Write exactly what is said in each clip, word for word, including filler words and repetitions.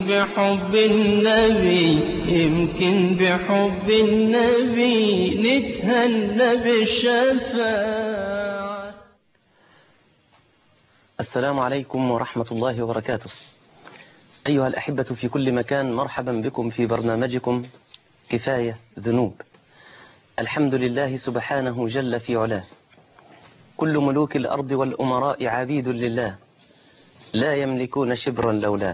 بحب النبي يمكن بحب النبي نتهنى بالشفاعة. السلام عليكم ورحمة الله وبركاته. أيها الأحبة في كل مكان، مرحبا بكم في برنامجكم كفاية ذنوب. الحمد لله سبحانه جل في علاه، كل ملوك الأرض والأمراء عبيد لله، لا يملكون شبرا لولاه.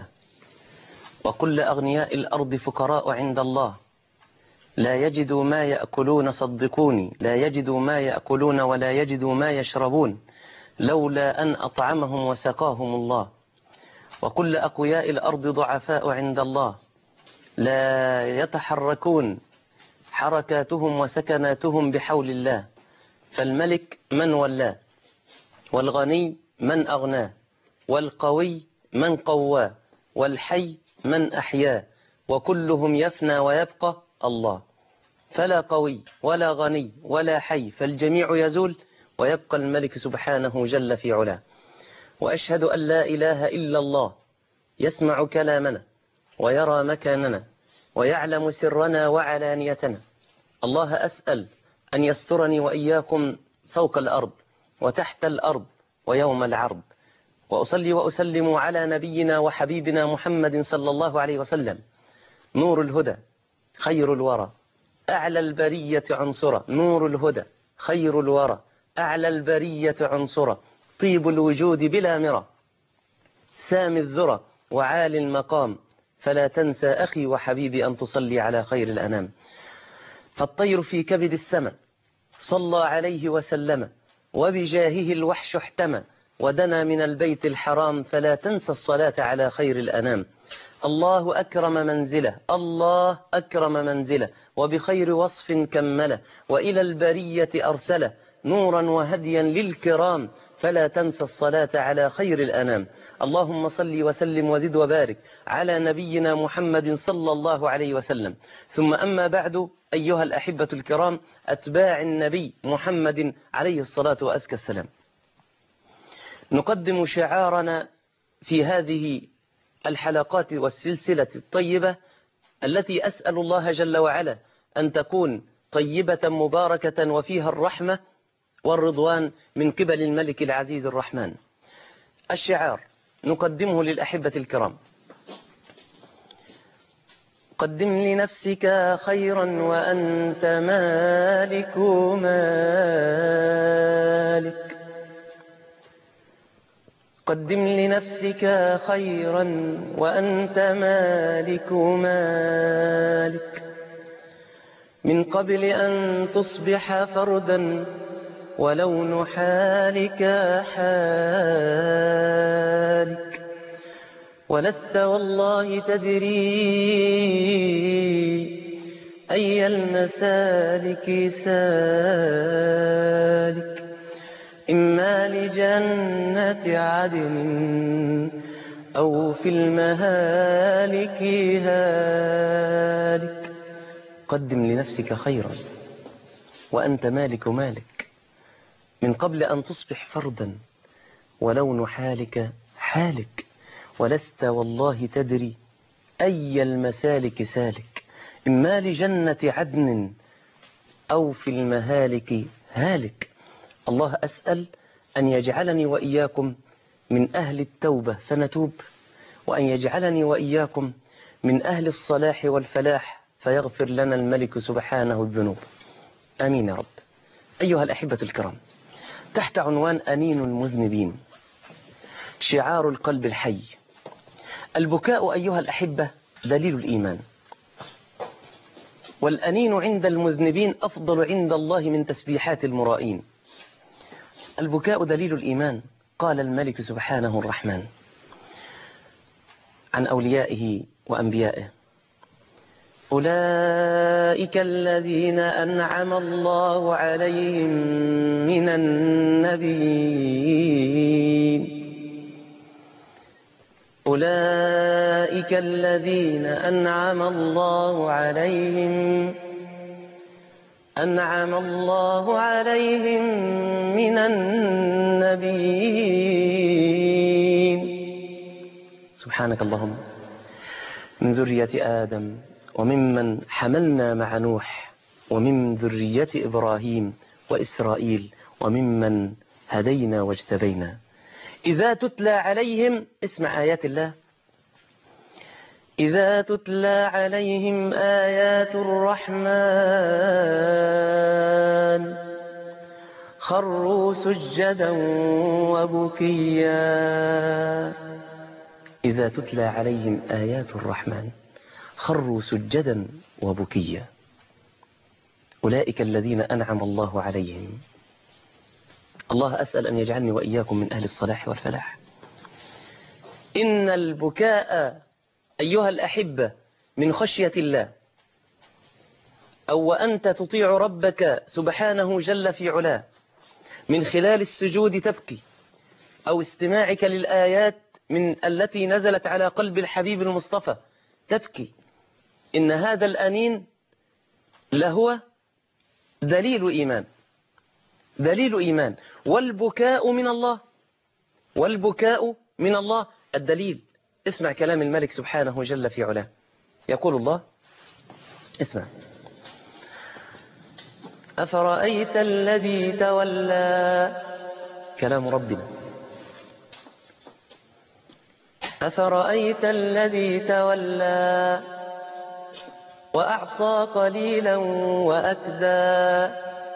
وكل أغنياء الأرض فقراء عند الله، لا يجدوا ما يأكلون، صدقوني لا يجدوا ما يأكلون ولا يجدوا ما يشربون لولا أن أطعمهم وسقاهم الله. وكل أقوياء الأرض ضعفاء عند الله، لا يتحركون حركاتهم وسكناتهم بحول الله. فالملك من ولاه، والغني من أغناه، والقوي من قواه، والحي من أحياه، وكلهم يفنى ويبقى الله. فلا قوي ولا غني ولا حي، فالجميع يزول ويبقى الملك سبحانه جل في علاه. وأشهد أن لا إله إلا الله، يسمع كلامنا ويرى مكاننا ويعلم سرنا وعلانيتنا. الله أسأل أن يسترني وإياكم فوق الأرض وتحت الأرض ويوم العرض. وأصلي وأسلم على نبينا وحبيبنا محمد صلى الله عليه وسلم، نور الهدى خير الورى أعلى البرية عنصرا. نور الهدى خير الورى أعلى البرية عنصرا، طيب الوجود بلا مرى، سامي الذرى وعالي المقام. فلا تنسى أخي وحبيبي أن تصلي على خير الأنام. فالطير في كبد السماء صلى عليه وسلم، وبجاهه الوحش احتمى ودنا من البيت الحرام. فلا تنسى الصلاة على خير الأنام. الله أكرم منزله، الله أكرم منزله، وبخير وصف كمله، وإلى البرية أرسله نورا وهديا للكرام. فلا تنسى الصلاة على خير الأنام. اللهم صل وسلم وزد وبارك على نبينا محمد صلى الله عليه وسلم. ثم أما بعد، أيها الأحبة الكرام، أتباع النبي محمد عليه الصلاة وأزكى السلام، نقدم شعارنا في هذه الحلقات والسلسلة الطيبة التي أسأل الله جل وعلا أن تكون طيبة مباركة وفيها الرحمة والرضوان من قبل الملك العزيز الرحمن. الشعار نقدمه للأحبة الكرام: قدم لنفسك خيرا وأنت مالك مالك، قدم لنفسك خيرا وأنت مالك مالك، من قبل أن تصبح فردا ولون حالك حالك، ولست والله تدري أي المسالك سالك، إما لجنة عدن أو في المهالك هالك. قدم لنفسك خيرا وأنت مالك مالك، من قبل أن تصبح فردا ولون حالك حالك، ولست والله تدري أي المسالك سالك، إما لجنة عدن أو في المهالك هالك. الله أسأل أن يجعلني وإياكم من أهل التوبة فنتوب، وأن يجعلني وإياكم من أهل الصلاح والفلاح فيغفر لنا الملك سبحانه الذنوب. آمين يا رب. أيها الأحبة الكرام، تحت عنوان أنين المذنبين، شعار القلب الحي. البكاء أيها الأحبة دليل الإيمان، والأنين عند المذنبين أفضل عند الله من تسبيحات المرائين. البكاء دليل الإيمان. قال الملك سبحانه الرحمن عن أوليائه وأنبيائه: أولئك الذين أنعم الله عليهم من النبيين أولئك الذين أنعم الله عليهم أنعم الله عليهم من النبيين. سبحانك اللهم. من ذرية آدم وممن حملنا مع نوح ومن ذرية إبراهيم وإسرائيل وممن هدينا واجتبينا إذا تتلى عليهم اسمع آيات الله إذا تتلى عليهم آيات الرحمن خروا سجدا وبكيا إذا تتلى عليهم آيات الرحمن خروا سجدا وبكيا أولئك الذين أنعم الله عليهم. الله أسأل أن يجعلني وإياكم من أهل الصلاح والفلاح. إن البكاء أيها الأحبة من خشية الله، أو وأنت تطيع ربك سبحانه جل في علاه من خلال السجود تبكي، أو استماعك للآيات من التي نزلت على قلب الحبيب المصطفى تبكي، إن هذا الأنين لهو دليل إيمان، دليل إيمان. والبكاء من الله، والبكاء من الله الدليل. اسمع كلام الملك سبحانه جل في علاه، يقول الله اسمع: أفرأيت الذي تولى، كلام ربنا، أفرأيت الذي تولى وأعطى قليلا وأكدى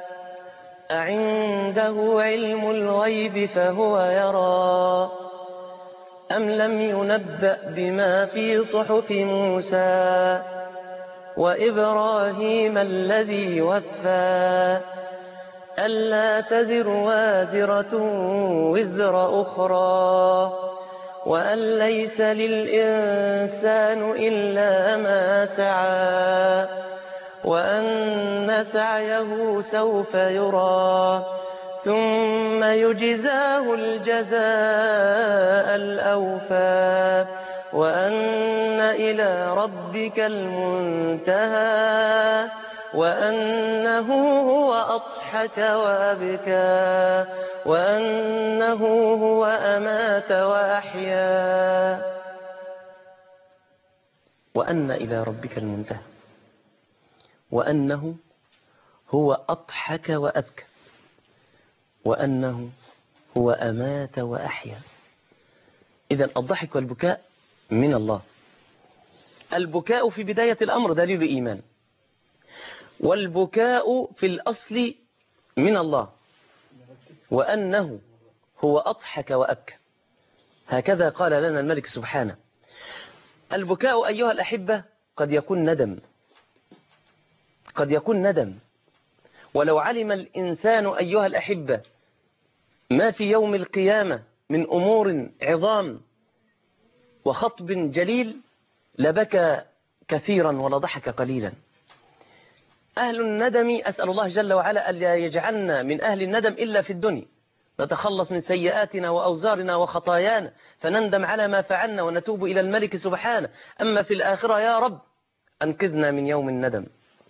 أعنده علم الغيب فهو يرى أم لم ينبأ بما في صحف موسى وإبراهيم الذي وفى ألا تزر وازرة وزر أخرى وأن ليس للإنسان إلا ما سعى وأن سعيه سوف يرى ثم يجزاه الجزاء الأوفى وأن إلى ربك المنتهى وأنه هو أضحك وأبكى وأنه هو أمات وأحيا وأن إلى ربك المنتهى وأنه هو أضحك وأبكى وأنه هو أمات وأحيا. إذن الضحك والبكاء من الله. البكاء في بداية الأمر دليل إيمان، والبكاء في الأصل من الله، وأنه هو أضحك وأبكى. هكذا قال لنا الملك سبحانه. البكاء أيها الأحبة قد يكون ندم، قد يكون ندم. ولو علم الإنسان أيها الأحبة ما في يوم القيامة من أمور عظام وخطب جليل لبكى كثيرا ولضحك قليلا. أهل الندم أسأل الله جل وعلا ألا يجعلنا من أهل الندم إلا في الدنيا، نتخلص من سيئاتنا وأوزارنا وخطايانا فنندم على ما فعلنا ونتوب إلى الملك سبحانه. أما في الآخرة يا رب أنقذنا من يوم الندم.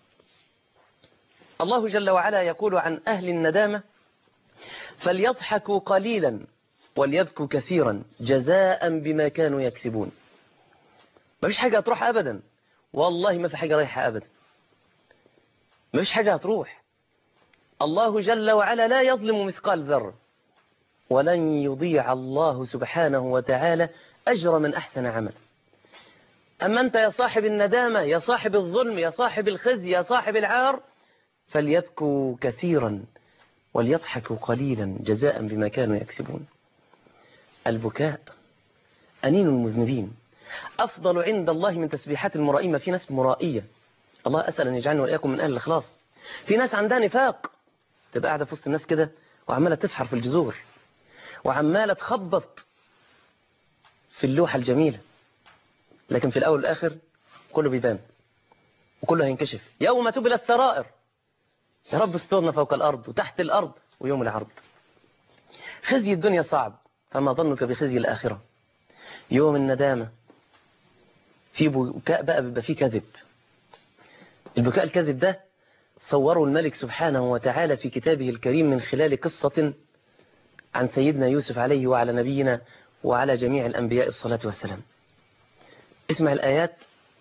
الله جل وعلا يقول عن أهل الندامة: فليضحكوا قليلا وليبكوا كثيرا جزاء بما كانوا يكسبون. ما فيش حاجة هتروح أبدا، والله ما في حاجة رايحة أبدا، ما فيش حاجة هتروح. الله جل وعلا لا يظلم مثقال ذرة، ولن يضيع الله سبحانه وتعالى أجر من أحسن عمل. أما أنت يا صاحب الندامة، يا صاحب الظلم، يا صاحب الخزي، يا صاحب العار، فليبكوا كثيرا وليضحكوا قليلا جزاء بما كانوا يكسبون. البكاء أنين المذنبين أفضل عند الله من تسبيحات المرائمة. في ناس مرائية، الله أسأل أن يجعلنا وإياكم من أهل الإخلاص. في ناس عندها نفاق، تبقى قاعدة في وسط الناس كده وعمالة تفحر في الجذور وعمالة تخبط في اللوحة الجميلة، لكن في الأول والآخر كله بيبان وكله هينكشف يوم تبلى السرائر. يا رب استرنا فوق الأرض وتحت الأرض ويوم العرض. خزي الدنيا صعب، فما ظنك بخزي الآخرة. يوم الندامة في بكاء بقى، بيبقى فيه كذب. البكاء الكذب ده صوره الملك سبحانه وتعالى في كتابه الكريم من خلال قصة عن سيدنا يوسف عليه وعلى نبينا وعلى جميع الأنبياء الصلاة والسلام. اسمع الآيات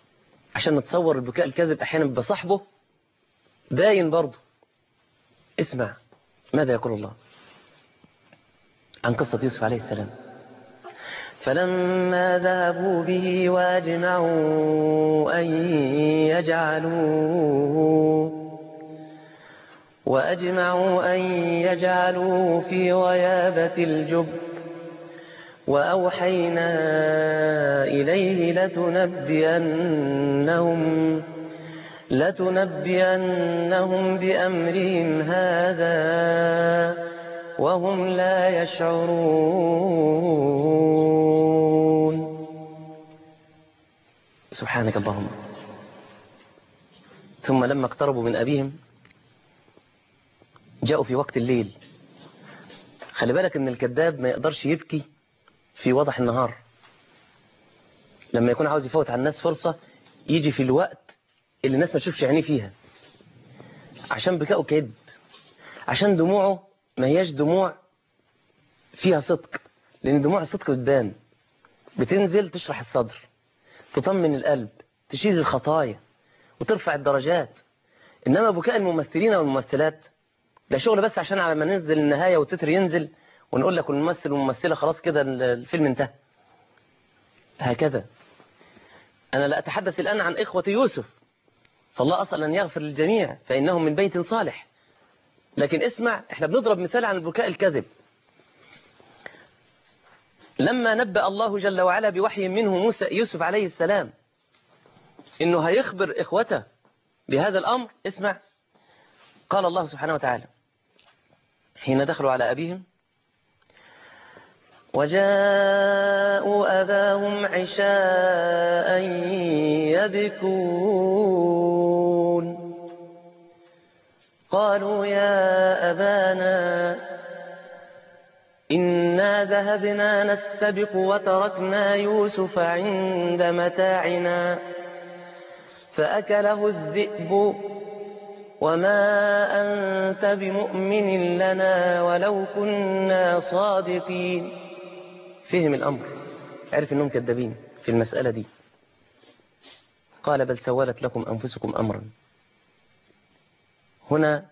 عشان نتصور البكاء الكاذب أحيانا بصاحبه باين برضه. اسمع ماذا يقول الله عن قصة يوسف عليه السلام. فلما ذهبوا به واجمعوا أن يجعلوه وأجمعوا أن يجعلوه في غيابة الجب وأوحينا إليه لتنبئنهم لتنبئنهم بأمرهم هذا وهم لا يشعرون. سبحانك اللهم. ثم لما اقتربوا من أبيهم جاءوا في وقت الليل. خلي بالك ان الكذاب ما يقدرش يبكي في وضح النهار. لما يكون عاوز يفوت على الناس فرصة يجي في الوقت اللي الناس ما تشوفش عينيه فيها، عشان بكاؤه كذب، عشان دموعه ما هياش دموع فيها صدق، لأن دموع الصدق بتبان، بتنزل تشرح الصدر، تطمن القلب، تشيل الخطايا وترفع الدرجات. إنما بكاء الممثلين والممثلات ده شغل بس عشان على ما ننزل النهاية والتتر ينزل ونقول لك الممثل والممثلة خلاص كده الفيلم انتهى. هكذا أنا لا أتحدث الآن عن إخوة يوسف، فالله أصلا أن يغفر للجميع فإنهم من بيت صالح. لكن اسمع، احنا بنضرب مثال عن البكاء الكذب. لما نبأ الله جل وعلا بوحي منه موسى يوسف عليه السلام إنه هيخبر إخوته بهذا الأمر، اسمع قال الله سبحانه وتعالى حين دخلوا على أبيهم وجاءوا أباهم عشاء يبكون قالوا يا أبانا إنا ذهبنا نستبق وتركنا يوسف عند متاعنا فأكله الذئب وما أنت بمؤمن لنا ولو كنا صادقين. فهم الأمر، عرف أنهم كذابين في المسألة دي. قال بل سولت لكم أنفسكم أمرا. هنا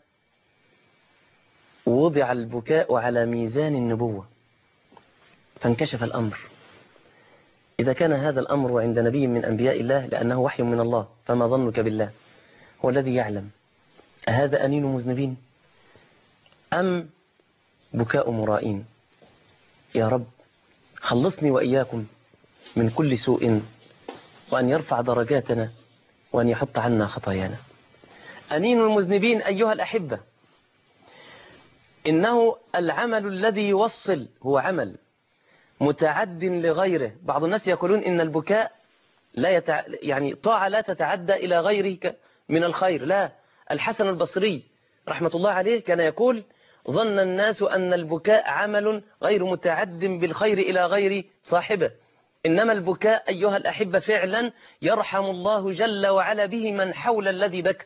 وضع البكاء على ميزان النبوة فانكشف الأمر. إذا كان هذا الأمر عند نبي من أنبياء الله لأنه وحي من الله، فما ظنك بالله هو الذي يعلم أهذا أنين مذنبين أم بكاء مرائين؟ يا رب خلصني وإياكم من كل سوء، وأن يرفع درجاتنا، وأن يحط عنا خطايانا. أنين المذنبين أيها الأحبة، إنه العمل الذي يوصل هو عمل متعد لغيره. بعض الناس يقولون إن البكاء لا يتع... يعني طاعة لا تتعدى إلى غيرك من الخير. لا، الحسن البصري رحمة الله عليه كان يقول ظن الناس أن البكاء عمل غير متعد بالخير إلى غير صاحبه، إنما البكاء أيها الأحبة فعلا يرحم الله جل وعلا به من حول الذي بكى.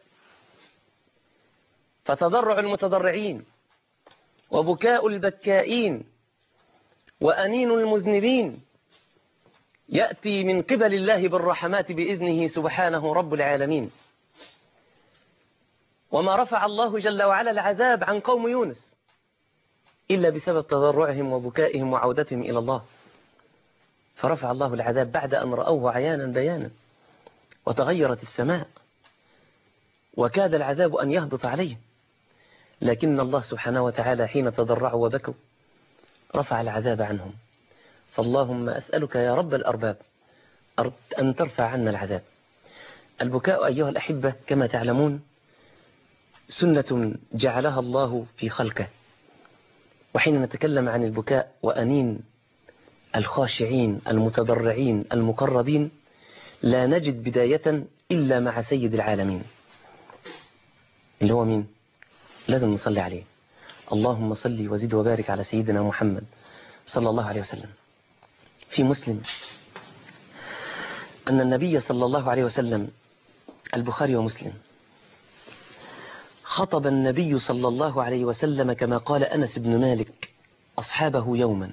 فتضرع المتضرعين وبكاء البكائين وأنين المذنبين يأتي من قبل الله بالرحمات بإذنه سبحانه رب العالمين. وما رفع الله جل وعلا العذاب عن قوم يونس إلا بسبب تضرعهم وبكائهم وعودتهم إلى الله، فرفع الله العذاب بعد أن رأوه عيانا بيانا، وتغيرت السماء وكاد العذاب أن يهبط عليه، لكن الله سبحانه وتعالى حين تضرعوا وبكوا رفع العذاب عنهم. فاللهم أسألك يا رب الأرباب أن ترفع عنا العذاب. البكاء أيها الأحبة كما تعلمون سنة جعلها الله في خلقه. وحين نتكلم عن البكاء وأنين الخاشعين المتضرعين المقربين لا نجد بداية إلا مع سيد العالمين اللي هو مين؟ لازم نصلي عليه. اللهم صل وزد وبارك على سيدنا محمد صلى الله عليه وسلم. في مسلم أن النبي صلى الله عليه وسلم، البخاري ومسلم، خطب النبي صلى الله عليه وسلم كما قال أنس بن مالك أصحابه يوما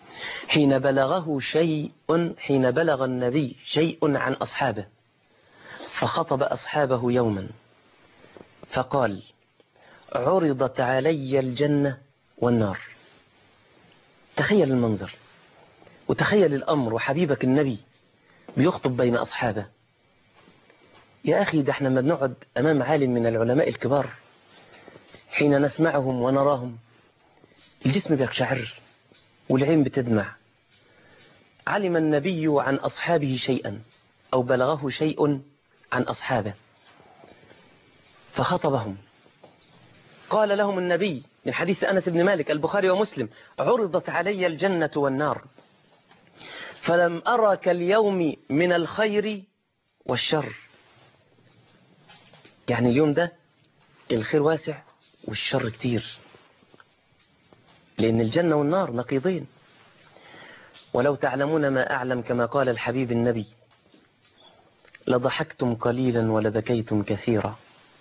حين بلغه شيء حين بلغ النبي شيء عن أصحابه فخطب أصحابه يوما فقال: عرضت علي الجنة والنار. تخيل المنظر وتخيل الأمر، وحبيبك النبي بيخطب بين أصحابه. يا أخي، ده احنا ما بنقعد أمام عالم من العلماء الكبار حين نسمعهم ونراهم الجسم بيقشعر والعين بتدمع. علم النبي عن أصحابه شيئا أو بلغه شيء عن أصحابه فخطبهم. قال لهم النبي من حديث أنس بن مالك البخاري ومسلم: عرضت علي الجنة والنار فلم أرى كاليوم من الخير والشر. يعني اليوم ده الخير واسع والشر كتير، لأن الجنة والنار نقيضين. ولو تعلمون ما أعلم كما قال الحبيب النبي لضحكتم قليلا ولبكيتم كثيرا.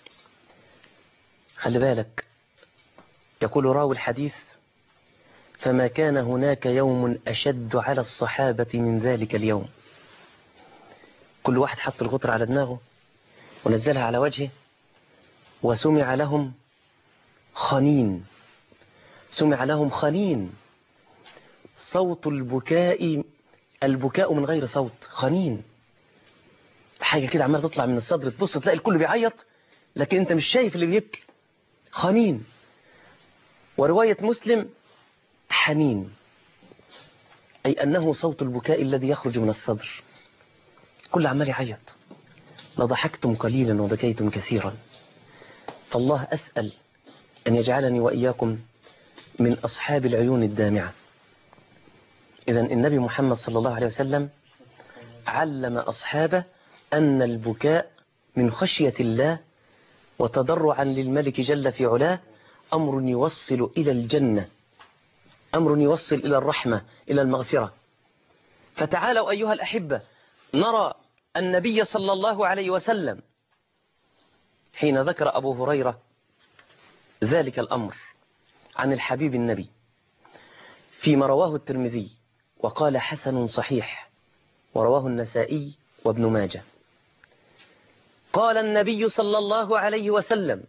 خلي بالك، يقول راوي الحديث: فما كان هناك يوم أشد على الصحابة من ذلك اليوم. كل واحد حط الغطر على دماغه ونزلها على وجهه، وسمع لهم خنين، سمع لهم خنين، صوت البكاء، البكاء من غير صوت، خنين، حاجة كده عمالة تطلع من الصدر، تبص تلاقي الكل بيعيط لكن انت مش شايف اللي بيبكي، خنين. ورواية مسلم حنين، أي أنه صوت البكاء الذي يخرج من الصدر، كل عمال يعيط. لضحكتم قليلا وبكيتم كثيرا. فالله أسأل أن يجعلني وإياكم من أصحاب العيون الدامعة. إذن النبي محمد صلى الله عليه وسلم علم أصحابه أن البكاء من خشية الله وتضرعا للملك جل في علاه أمر يوصل إلى الجنة، أمر يوصل إلى الرحمة، إلى المغفرة. فتعالوا أيها الأحبة نرى النبي صلى الله عليه وسلم حين ذكر أبو هريرة ذلك الأمر عن الحبيب النبي فيما رواه الترمذي وقال حسن صحيح، ورواه النسائي وابن ماجه. قال النبي صلى الله عليه وسلم: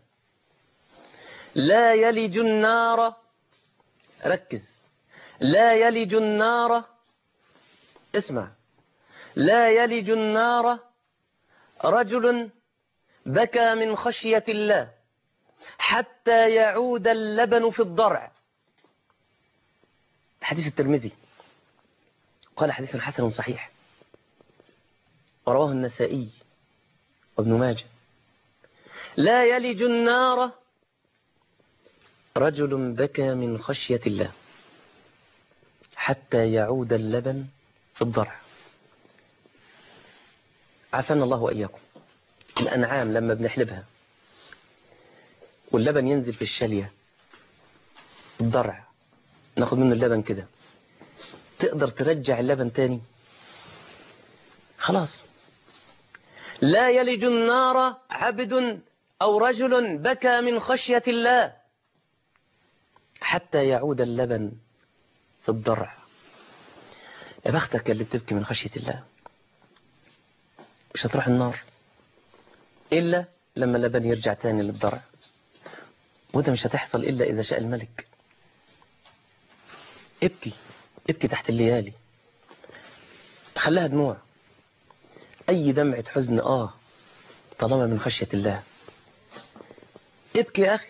لا يلج النار، ركز، لا يلج النار، اسمع، لا يلج النار رجل بكى من خشية الله حتى يعود اللبن في الضرع. حديث الترمذي، قال حديث حسن صحيح، ورواه النسائي وابن ماجه. لا يلج النار رجل بكى من خشية الله حتى يعود اللبن في الضرع. عافانا الله وإياكم. الأنعام لما بنحلبها واللبن ينزل في الشالية، الضرع، ناخد منه اللبن كده، تقدر ترجع اللبن تاني؟ خلاص. لا يلج النار عبد أو رجل بكى من خشية الله حتى يعود اللبن في الضرع. يا بختك اللي بتبكي من خشية الله، مش هتروح النار إلا لما اللبن يرجع تاني للضرع، وده مش هتحصل إلا إذا شاء الملك. ابكي، ابكي تحت الليالي، خليها دموع، أي دمعة حزن آه طالما من خشية الله. ابكي يا أخي.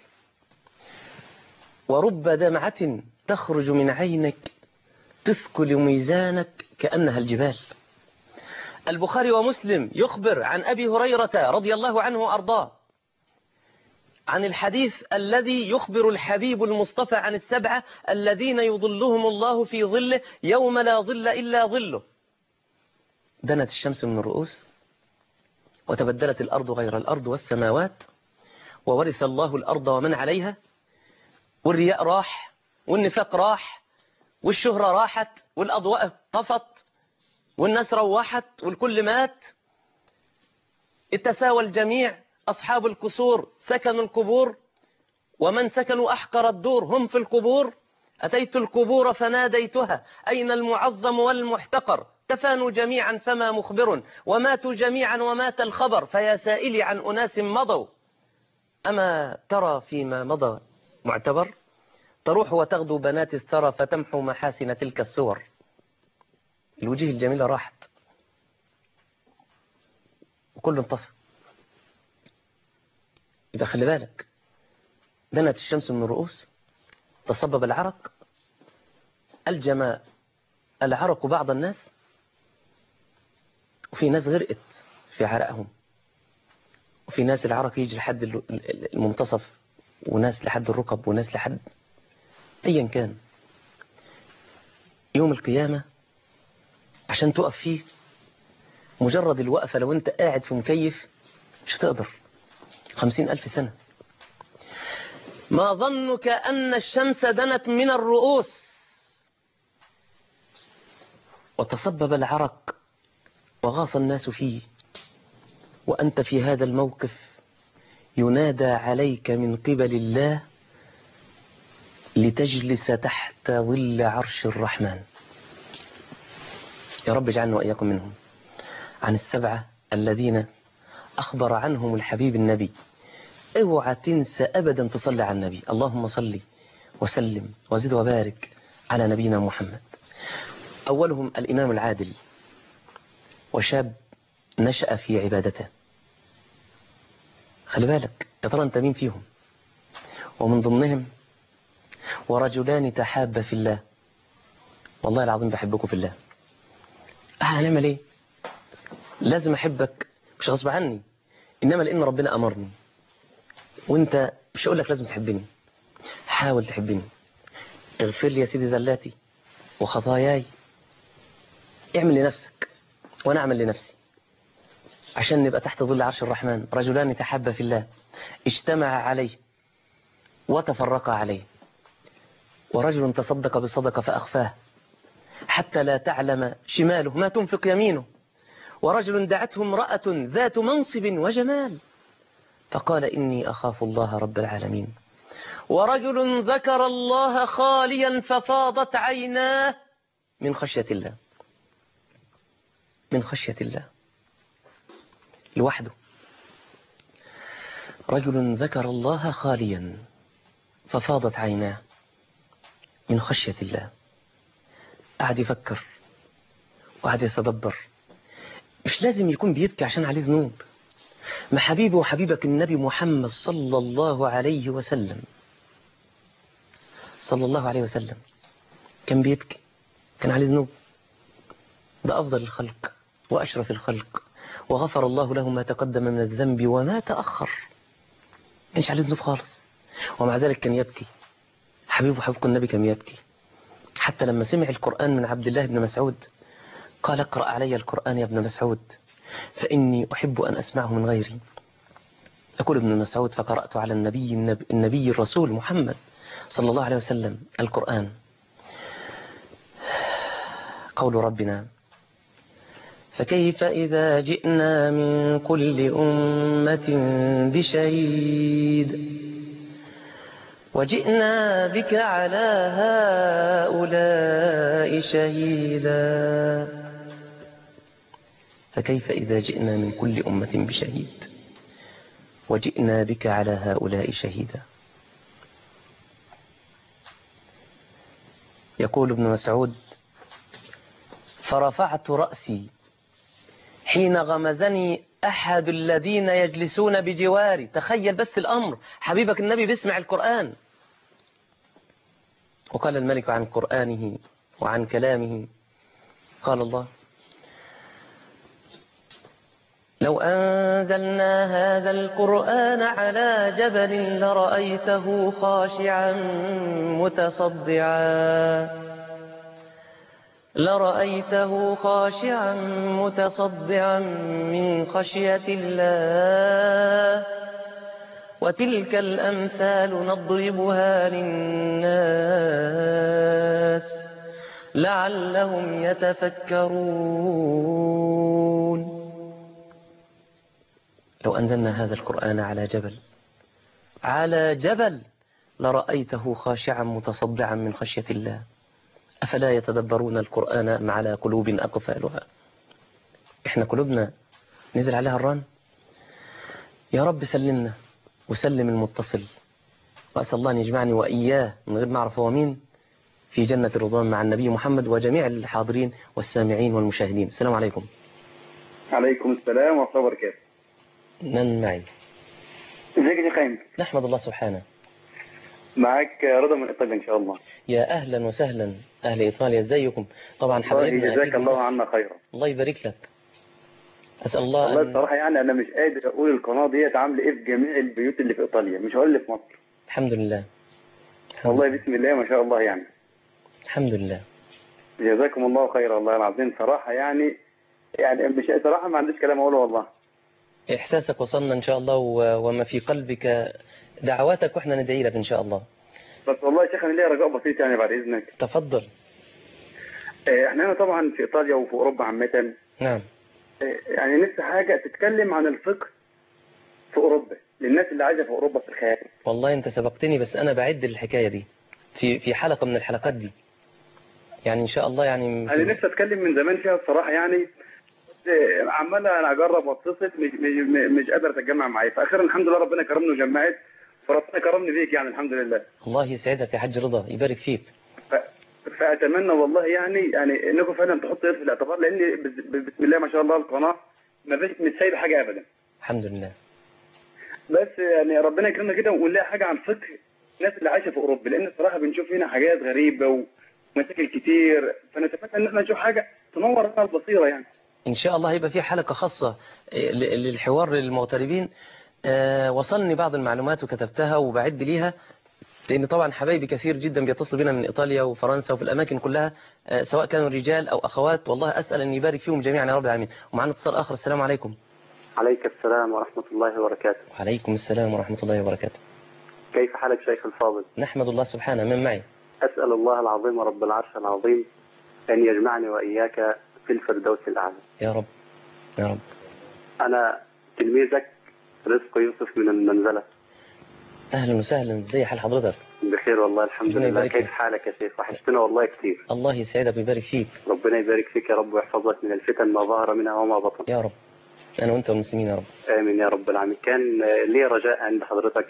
ورب دمعة تخرج من عينك تثقل ميزانك كأنها الجبال. البخاري ومسلم يخبر عن أبي هريرة رضي الله عنه وأرضاه عن الحديث الذي يخبر الحبيب المصطفى عن السبعة الذين يظلهم الله في ظله يوم لا ظل إلا ظله. دنت الشمس من الرؤوس وتبدلت الأرض غير الأرض والسماوات وورث الله الأرض ومن عليها، والرياء راح والنفاق راح والشهرة راحت والأضواء طفت والناس روحت والكل مات. اتساوى الجميع، أصحاب القصور سكنوا القبور ومن سكنوا أحقر الدور هم في القبور. أتيت القبور فناديتها أين المعظم والمحتقر، تفانوا جميعا فما مخبر، وماتوا جميعا ومات الخبر، فيا سائلي عن أناس مضوا أما ترى فيما مضى معتبر؟ تروح وتغدو بنات الثرى فتمحو محاسن تلك الصور. الوجيه الجميلة راحت وكل انطفى. إذا خلي بالك، دنت الشمس من الرؤوس، تصبب العرق، ألجم العرق بعض الناس، وفي ناس غرقت في عرقهم، وفي ناس العرق يجي لحد المنتصف، وناس لحد الركب، وناس لحد أيا كان. يوم القيامة عشان تقف فيه مجرد الوقفة لو أنت قاعد في مكيف مش تقدر. خمسين ألف سنة. ما ظنك أن الشمس دنت من الرؤوس وتصبب العرق وغاص الناس فيه، وأنت في هذا الموقف ينادى عليك من قبل الله لتجلس تحت ظل عرش الرحمن. يا رب اجعلنا وإياكم منهم. عن السبعة الذين أخبر عنهم الحبيب النبي. اوعى تنسى أبدا تصلي على النبي. اللهم صل وسلم وزد وبارك على نبينا محمد. أولهم الإمام العادل، وشاب نشأ في عبادته. خلي بالك يا ترى أنت مين فيهم؟ ومن ضمنهم ورجلان تحابا في الله. والله العظيم بحبكم في الله. هنعمل ايه؟ لازم احبك مش غصب عني، انما لان ربنا امرني. وانت مش هقول لك لازم تحبني، حاول تحبني. اغفر لي يا سيدي ذلاتي وخطاياي. اعمل لنفسك وانا اعمل لنفسي عشان نبقى تحت ظل عرش الرحمن. رجلان تحابا في الله اجتمعا عليه وتفرقا عليه، ورجل تصدق بصدقة فأخفاه حتى لا تعلم شماله ما تنفق يمينه، ورجل دعته امرأة ذات منصب وجمال فقال إني أخاف الله رب العالمين، ورجل ذكر الله خاليا ففاضت عيناه من خشية الله. من خشية الله لوحده. رجل ذكر الله خاليا ففاضت عيناه من خشية الله. قعد يفكر وقعد يتدبر. مش لازم يكون بيبكي عشان عليه ذنوب. ما حبيبي وحبيبك النبي محمد صلى الله عليه وسلم صلى الله عليه وسلم كان بيبكي، كان عليه ذنوب. ده أفضل الخلق وأشرف الخلق، وغفر الله له ما تقدم من الذنب وما تأخر. كانش عليه ذنوب خالص، ومع ذلك كان يبكي. حبيبه وحبيبك النبي كان يبكي، حتى لما سمع القرآن من عبد الله بن مسعود قال اقرأ علي القرآن يا ابن مسعود فإني أحب أن أسمعه من غيري. يقول ابن مسعود فقرأت على النبي, النبي, النبي الرسول محمد صلى الله عليه وسلم القرآن. قول ربنا فكيف إذا جئنا من كل أمة بشهيد وجئنا بك على هؤلاء شهيدا. فكيف إذا جئنا من كل أمة بشهيد وجئنا بك على هؤلاء شهيدا. يقول ابن مسعود فرفعت رأسي حين غمزني أحد الذين يجلسون بجواري. تخيل بس الأمر، حبيبك النبي بيسمع القرآن. وقال الملك عن قرآنه وعن كلامه قال الله لو أنزلنا هذا القرآن على جبل لرأيته خاشعا متصدعا لرأيته خاشعا متصدعا من خشية الله وتلك الأمثال نضربها للناس لعلهم يتفكرون. لو أنزلنا هذا القرآن على جبل على جبل لرأيته خاشعا متصدعا من خشية الله. أفلا يتدبرون القرآن أم على قلوب أقفالها؟ إحنا قلوبنا نزل عليها الران. يا رب سلمنا وسلم المتصل، وأسأل الله أن يجمعني وإياه من غير ما أعرف هو مين في جنة الرضوان مع النبي محمد وجميع الحاضرين والسامعين والمشاهدين. السلام عليكم. عليكم السلام ورحمة الله وبركاته. من معي؟ ازيك يا خايم؟ نحمد الله سبحانه. معاك رضا من إيطاليا إن شاء الله. يا أهلا وسهلا أهل إيطاليا، ازيكم؟ طبعا حبايبنا. جزاك الله عنا خيرا. الله يبارك لك. أسأل الله والله أن... الصراحة يعني أنا مش قادر أقول القناة ديت عاملة إيه في جميع البيوت اللي في إيطاليا، مش هقول اللي في مصر. الحمد لله. الحمد والله لله. بسم الله ما شاء الله يعني. الحمد لله. جزاكم الله خيرا والله العظيم. صراحة يعني يعني مش صراحة ما عنديش كلام أقوله والله. إحساسك وصلنا إن شاء الله، و... وما في قلبك دعواتك وإحنا ندعي لك إن شاء الله. بس والله يا شيخ أنا ليا رجاء بسيط يعني بعد إذنك. تفضل. إحنا هنا طبعا في إيطاليا وفي أوروبا عامة. نعم. يعني نفسي حاجة تتكلم عن الفقه في أوروبا للناس اللي عايزة في أوروبا في الخارج. والله أنت سبقتني، بس أنا بعد الحكاية دي في في حلقة من الحلقات دي يعني إن شاء الله. يعني أنا نفسي أتكلم من زمان فيها الصراحة يعني، عمال أنا أجرب وأتصل مش مش مش قادر أتجمع معايا، فأخيرا الحمد لله ربنا كرمني وجمعت، فربنا كرمني بيك يعني الحمد لله. الله يسعدك يا حاج رضا، يبارك فيك. ف... فأتمنى والله يعني يعني إنكم فعلا تحطوا في الاعتبار، لأن بسم الله ما شاء الله القناة ما فيش مش سايبة حاجة أبدا. الحمد لله. بس يعني ربنا يكرمنا كده ونلاقي حاجة عن فقه الناس اللي عايشة في أوروبا، لأن الصراحة بنشوف هنا حاجات غريبة ومشاكل كتير، فنتمنى إن احنا نشوف حاجة تنور لنا البصيرة يعني. إن شاء الله هيبقى في حلقة خاصة للحوار للمغتربين. أه وصلني بعض المعلومات وكتبتها وبعد ليها، لأن طبعا حبايبي كثير جدا بيتصلوا بنا من إيطاليا وفرنسا وفي الأماكن كلها، أه سواء كانوا رجال أو أخوات. والله أسأل أن يبارك فيهم جميعا يا رب العالمين. ومعنا اتصال آخر. السلام عليكم. عليك السلام ورحمة الله وبركاته. وعليكم السلام ورحمة الله وبركاته. كيف حالك شيخ الفاضل؟ نحمد الله سبحانه. من معي؟ أسأل الله العظيم رب العرش العظيم أن يجمعني وإياك في الفردوس الأعلى يا رب يا رب. أنا تلميذك رزق يوسف من المنزلة. أهلا وسهلا. زي حال حضرتك؟ بخير والله الحمد لله. كيف حالك يا شيخ؟ وحشتنا والله كثير. الله يسعدك ويبارك فيك. ربنا يبارك فيك يا رب ويحفظك من الفتن ما ظهر منها وما بطن يا رب. أنا وأنت والمسلمين يا رب. آمين يا رب العالمين. كان لي رجاء عند حضرتك.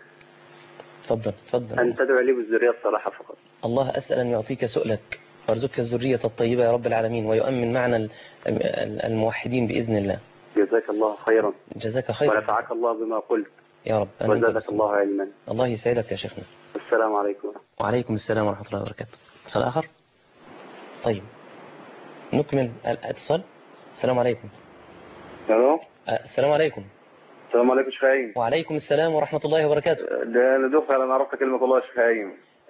تفضل تفضل. أن تدعو لي بالذرية الصالحة فقط. الله أسأل أن يعطيك سؤلك ويرزقك الذرية الطيبة يا رب العالمين، ويؤمن معنا الموحدين بإذن الله. جزاك الله خيرا. جزاك خيرا. ونفعك الله بما قلت يا رب. وزادك الله علما. الله يسعدك يا شيخنا. السلام عليكم. وعليكم السلام ورحمة الله وبركاته. اتصال آخر. طيب نكمل الاتصال. السلام عليكم. الو. السلام عليكم. السلام عليكم شيخ هايم. وعليكم السلام ورحمة الله وبركاته. ده انا دخل انا عرفت كلمة الله يا شيخ هايم.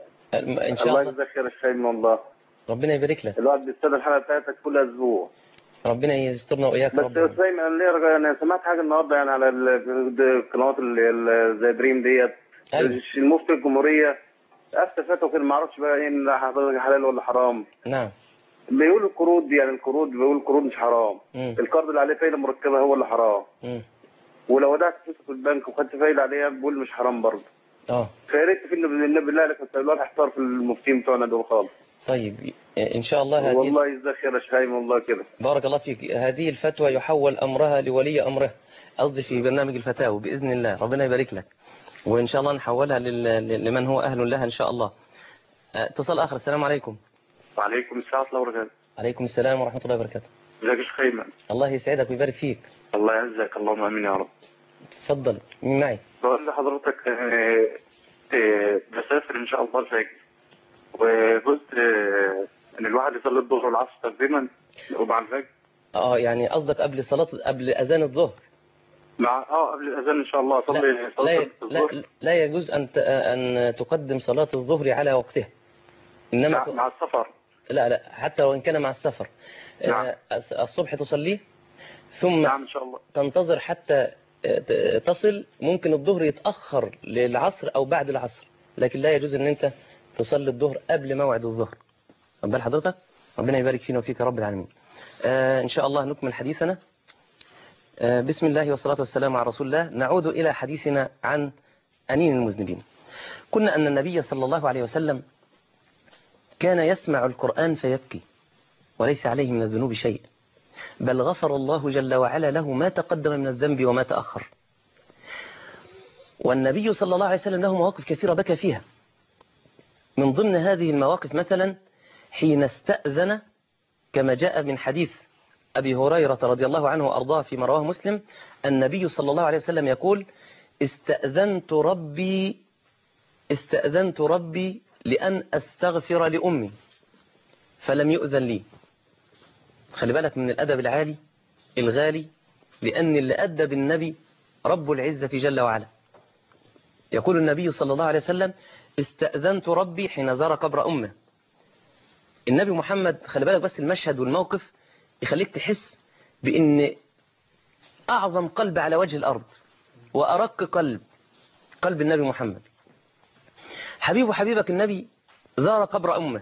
ان شاء الله. الله يجزاك خير يا شيخ هايم والله. ربنا يبارك لك. الواحد بيستنى الحلقة بتاعتك كل اسبوع. ربنا يسترنا وإياك يا رب. بس يا استاذ انا ليه رجاء، انا سمعت حاجة النهارده يعني على القنوات اللي زي دريم ديت. أيوة. المفتي الجمهورية افتى فتوى كده ما اعرفش بقى ايه حلال ولا حرام. نعم. بيقول القروض دي يعني القروض بيقول القروض مش حرام. مم. القرض اللي عليه فايدة مركبة هو اللي حرام. مم. ولو ودعت فلوسك في البنك وخدت فايدة عليها بيقول مش حرام برضه. اه. فيا ريت في النبي بالله عليك الواد احتار في المفتين بتوعنا دول خالص. طيب ان شاء الله. هذه والله يجزاك خير يا شهيم والله كده. بارك الله فيك. هذه الفتوى يحول امرها لولي امره، قصدي في برنامج الفتاوى باذن الله. ربنا يبارك لك، وان شاء الله نحولها لل... لمن هو اهل لها ان شاء الله. اتصال اخر. السلام عليكم. وعليكم السلام ورحمة الله وبركاته. عليكم السلام ورحمة الله وبركاته. ازيك يا شيخ ايمن؟ الله يسعدك ويبارك فيك. الله يعزك اللهم امين يا رب. تفضل. مين معي؟ بقول لحضرتك اه اه بسافر ان شاء الله الفجر، وجزء اه ان الواحد يصلي الظهر والعصر تقريبا وبعد الفجر. اه يعني قصدك قبل صلاة قبل اذان الظهر؟ مع اه قبل الاذان ان شاء الله اصلي صلاه لا, الظهر. لا, لا يجوز ان ان تقدم صلاة الظهر على وقتها، انما مع, مع السفر. لا لا حتى وان كان مع السفر. نعم. الصبح تصليه ثم نعم ان شاء الله تنتظر حتى تصل. ممكن الظهر يتأخر للعصر او بعد العصر، لكن لا يجوز ان انت تصلي الظهر قبل موعد الظهر. قبل حضرتك. ربنا يبارك فينا وفيك يا رب العالمين. آه ان شاء الله نكمل حديثنا. آه بسم الله والصلاة والسلام على رسول الله. نعود الى حديثنا عن أنين المذنبين. كنا ان النبي صلى الله عليه وسلم كان يسمع القرآن فيبكي وليس عليه من الذنوب شيء، بل غفر الله جل وعلا له ما تقدم من الذنب وما تأخر. والنبي صلى الله عليه وسلم له مواقف كثيرة بكى فيها. من ضمن هذه المواقف مثلا حين استأذن، كما جاء من حديث أبي هريرة رضي الله عنه وأرضاه فيما رواه مسلم، النبي صلى الله عليه وسلم يقول: استأذنت ربي استأذنت ربي لأن أستغفر لأمي فلم يؤذن لي. خلي بالك من الأدب العالي الغالي، لأن اللي أدب النبي رب العزة جل وعلا. يقول النبي صلى الله عليه وسلم: استأذنت ربي حين زار قبر أمه. النبي محمد، خلي بالك بس المشهد والموقف يخليك تحس بأن أعظم قلب على وجه الأرض وأرق قلب قلب النبي محمد. حبيب حبيبك النبي زار قبر أمه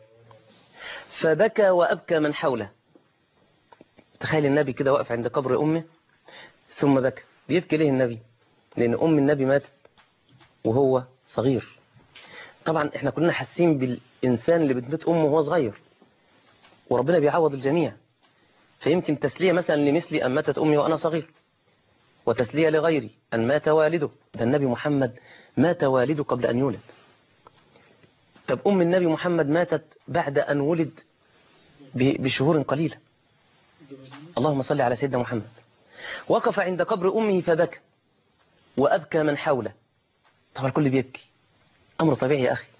فبكى وأبكى من حوله. تخيل النبي كده واقف عند قبر أمه ثم بكى. بيبكي ليه النبي؟ لأن أم النبي ماتت وهو صغير. طبعا احنا كلنا حاسين بالإنسان اللي بتموت أمه وهو صغير، وربنا بيعوض الجميع. فيمكن تسلية مثلا لمثلي أن ماتت أمي وأنا صغير، وتسلية لغيري أن مات والده. ده النبي محمد مات والده قبل أن يولد. طب أم النبي محمد ماتت بعد أن ولد بشهور قليلة. اللهم صل على سيدنا محمد. وقف عند قبر أمه فبكى وأبكى من حوله. طبعا الكل بيبكي، أمر طبيعي يا أخي.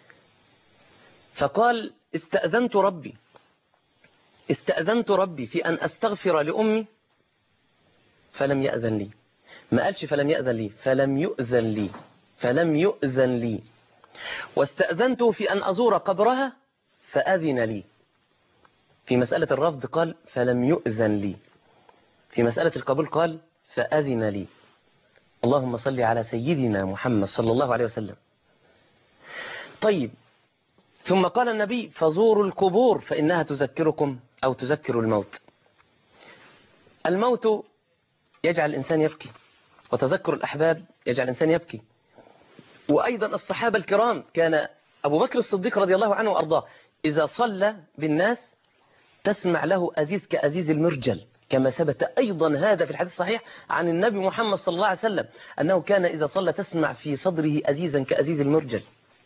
فقال: استأذنت ربي استأذنت ربي في أن أستغفر لأمي فلم يأذن لي. ما قالش فلم يأذن لي، فلم يؤذن لي فلم يؤذن لي. واستأذنت في أن أزور قبرها فأذن لي. في مسألة الرفض قال فلم يؤذن لي، في مسألة القبول قال فأذن لي. اللهم صل على سيدنا محمد صلى الله عليه وسلم. طيب، ثم قال النبي: فزوروا القبور فإنها تذكركم أو تذكر الموت. الموت يجعل الإنسان يبكي، وتذكر الأحباب يجعل الإنسان يبكي. وأيضا الصحابة الكرام، كان أبو بكر الصديق رضي الله عنه وأرضاه إذا صلى بالناس تسمع له أزيز كأزيز المرجل، كما ثبت أيضا هذا في الحديث الصحيح عن النبي محمد صلى الله عليه وسلم أنه كان إذا صلى تسمع في صدره أزيزا كأزيز المرجل.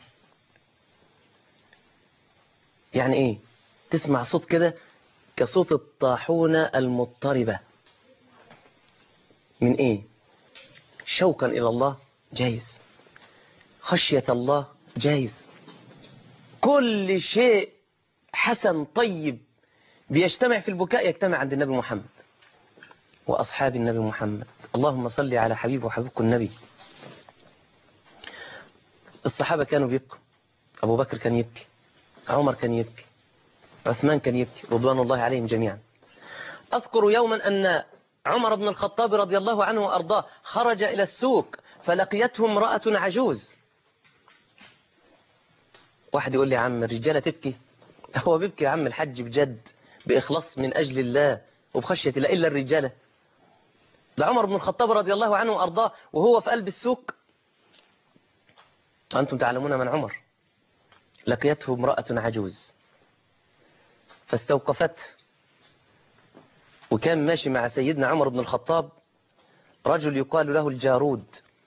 يعني إيه؟ تسمع صوت كده كصوت الطاحونة المضطربة. من إيه؟ شوقا إلى الله جايز، خشية الله جايز، كل شيء حسن طيب بيجتمع في البكاء يجتمع عند النبي محمد وأصحاب النبي محمد. اللهم صل على حبيب وحبيبك النبي. الصحابة كانوا بيبكوا، أبو بكر كان يبكي، عمر كان يبكي، عثمان كان يبكي، رضوان الله عليهم جميعا. أذكر يوما أن عمر بن الخطاب رضي الله عنه وأرضاه خرج إلى السوق فلقيته امرأة عجوز. واحد يقول لي: يا عم الرجالة تبكي؟ هو بيبكي يا عم الحج بجد، بإخلاص من أجل الله وبخشية الله، إلا الرجالة؟ ده عمر بن الخطاب رضي الله عنه وأرضاه وهو في قلب السوق، أنتم تعلمون من عمر، لقيته امرأة عجوز فاستوقفته. وكان ماشي مع سيدنا عمر بن الخطاب رجل يقال له الجارود.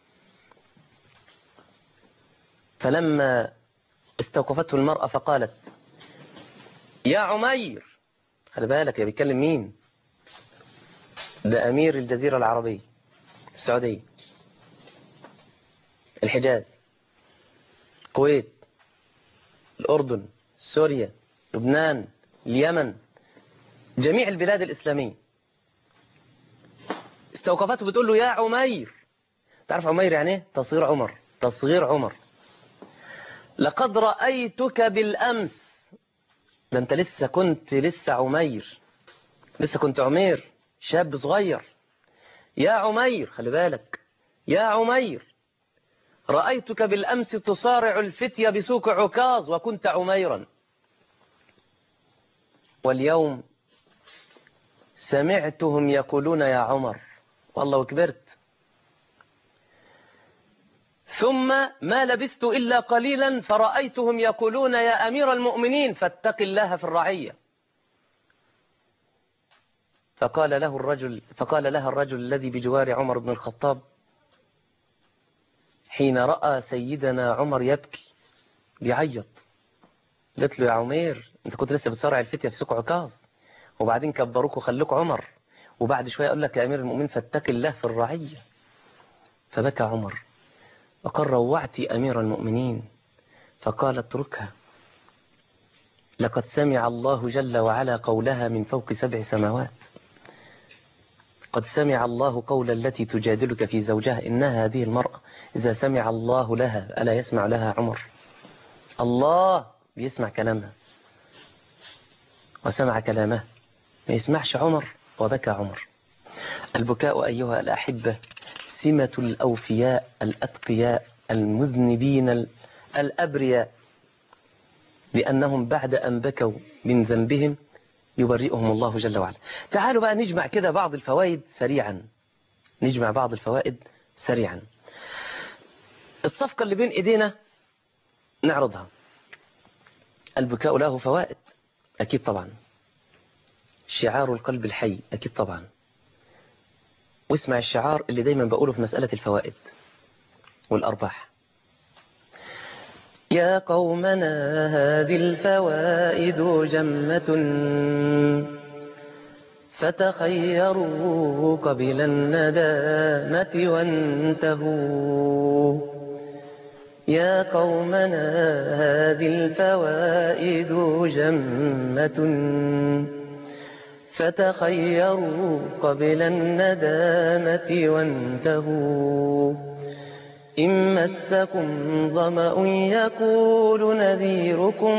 فلما استوقفته المرأة فقالت: يا عمير. خلي بالك، يا بيتكلم مين؟ ده أمير الجزيرة العربية، السعودية، الحجاز، الكويت، الأردن، سوريا، لبنان، اليمن، جميع البلاد الإسلامية. استوقفته بتقول له: يا عمير. تعرف عمير يعني ايه؟ تصغير عمر، تصغير عمر. لقد رأيتك بالأمس. ده انت لسه كنت لسه عمير، لسه كنت عمير، شاب صغير. يا عمير، خلي بالك، يا عمير، رأيتك بالأمس تصارع الفتية بسوق عكاظ وكنت عميرا، واليوم سمعتهم يقولون يا عمر، والله وكبرت. ثم ما لبثت إلا قليلا فرأيتهم يقولون يا أمير المؤمنين فاتق الله في الرعية. فقال له الرجل فقال لها الرجل الذي بجوار عمر بن الخطاب حين رأى سيدنا عمر يبكي بيعيط، قلت له يا عمير انت كنت لسه بتصارع الفتية في سوق عكاظ وبعدين كبروك وخلوك عمر، وبعد شوية أقول لك يا أمير المؤمنين فاتق الله في الرعية. فبكى عمر وقال روعت أمير المؤمنين. فقال اتركها، لقد سمع الله جل وعلا قولها من فوق سبع سماوات. قد سمع الله قول التي تجادلك في زوجها إنها هذه المرأة إذا سمع الله لها ألا يسمع لها عمر؟ الله بيسمع كلامها وسمع كلامه، ما يسمعش عمر، وبكى عمر. البكاء أيها الأحبة سمة الأوفياء الأتقياء المذنبين الأبرياء، لأنهم بعد أن بكوا من ذنبهم يبرئهم الله جل وعلا. تعالوا بقى نجمع كده بعض الفوائد سريعا، نجمع بعض الفوائد سريعا. الصفقة اللي بين إيدينا نعرضها. البكاء له فوائد أكيد طبعا، شعار القلب الحي أكيد طبعا. واسمع الشعار اللي دايما بقوله في مسألة الفوائد والأرباح. يا قومنا هذه الفوائد جمة فتخيروا قبل الندامة وانتهوا. يا قومنا هذه الفوائد جمة فتخيروا قبل الندامة وانتهوا. إن مسكم ظمأ يقول نذيركم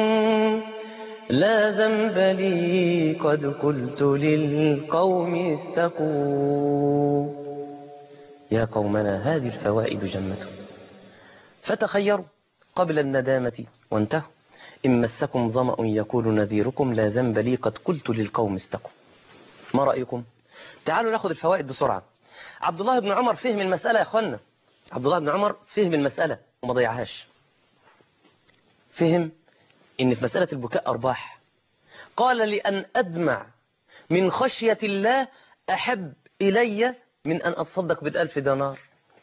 لا ذنب لي قد قلت للقوم استقوا. يا قومنا هذه الفوائد جمة فتخيروا قبل الندامة وانتهوا. إن مسكم ظمأ يقول نذيركم لا ذنب لي قد قلت للقوم استقوا. ما رأيكم؟ تعالوا ناخذ الفوائد بسرعة. عبد الله بن عمر فهم المسألة يا أخوانا، عبد الله بن عمر فهم المسألة وما ضيعهاش. فهم إن في مسألة البكاء أرباح. قال لأن أدمع من خشية الله أحب إلي من أن أتصدق بالألف دينار.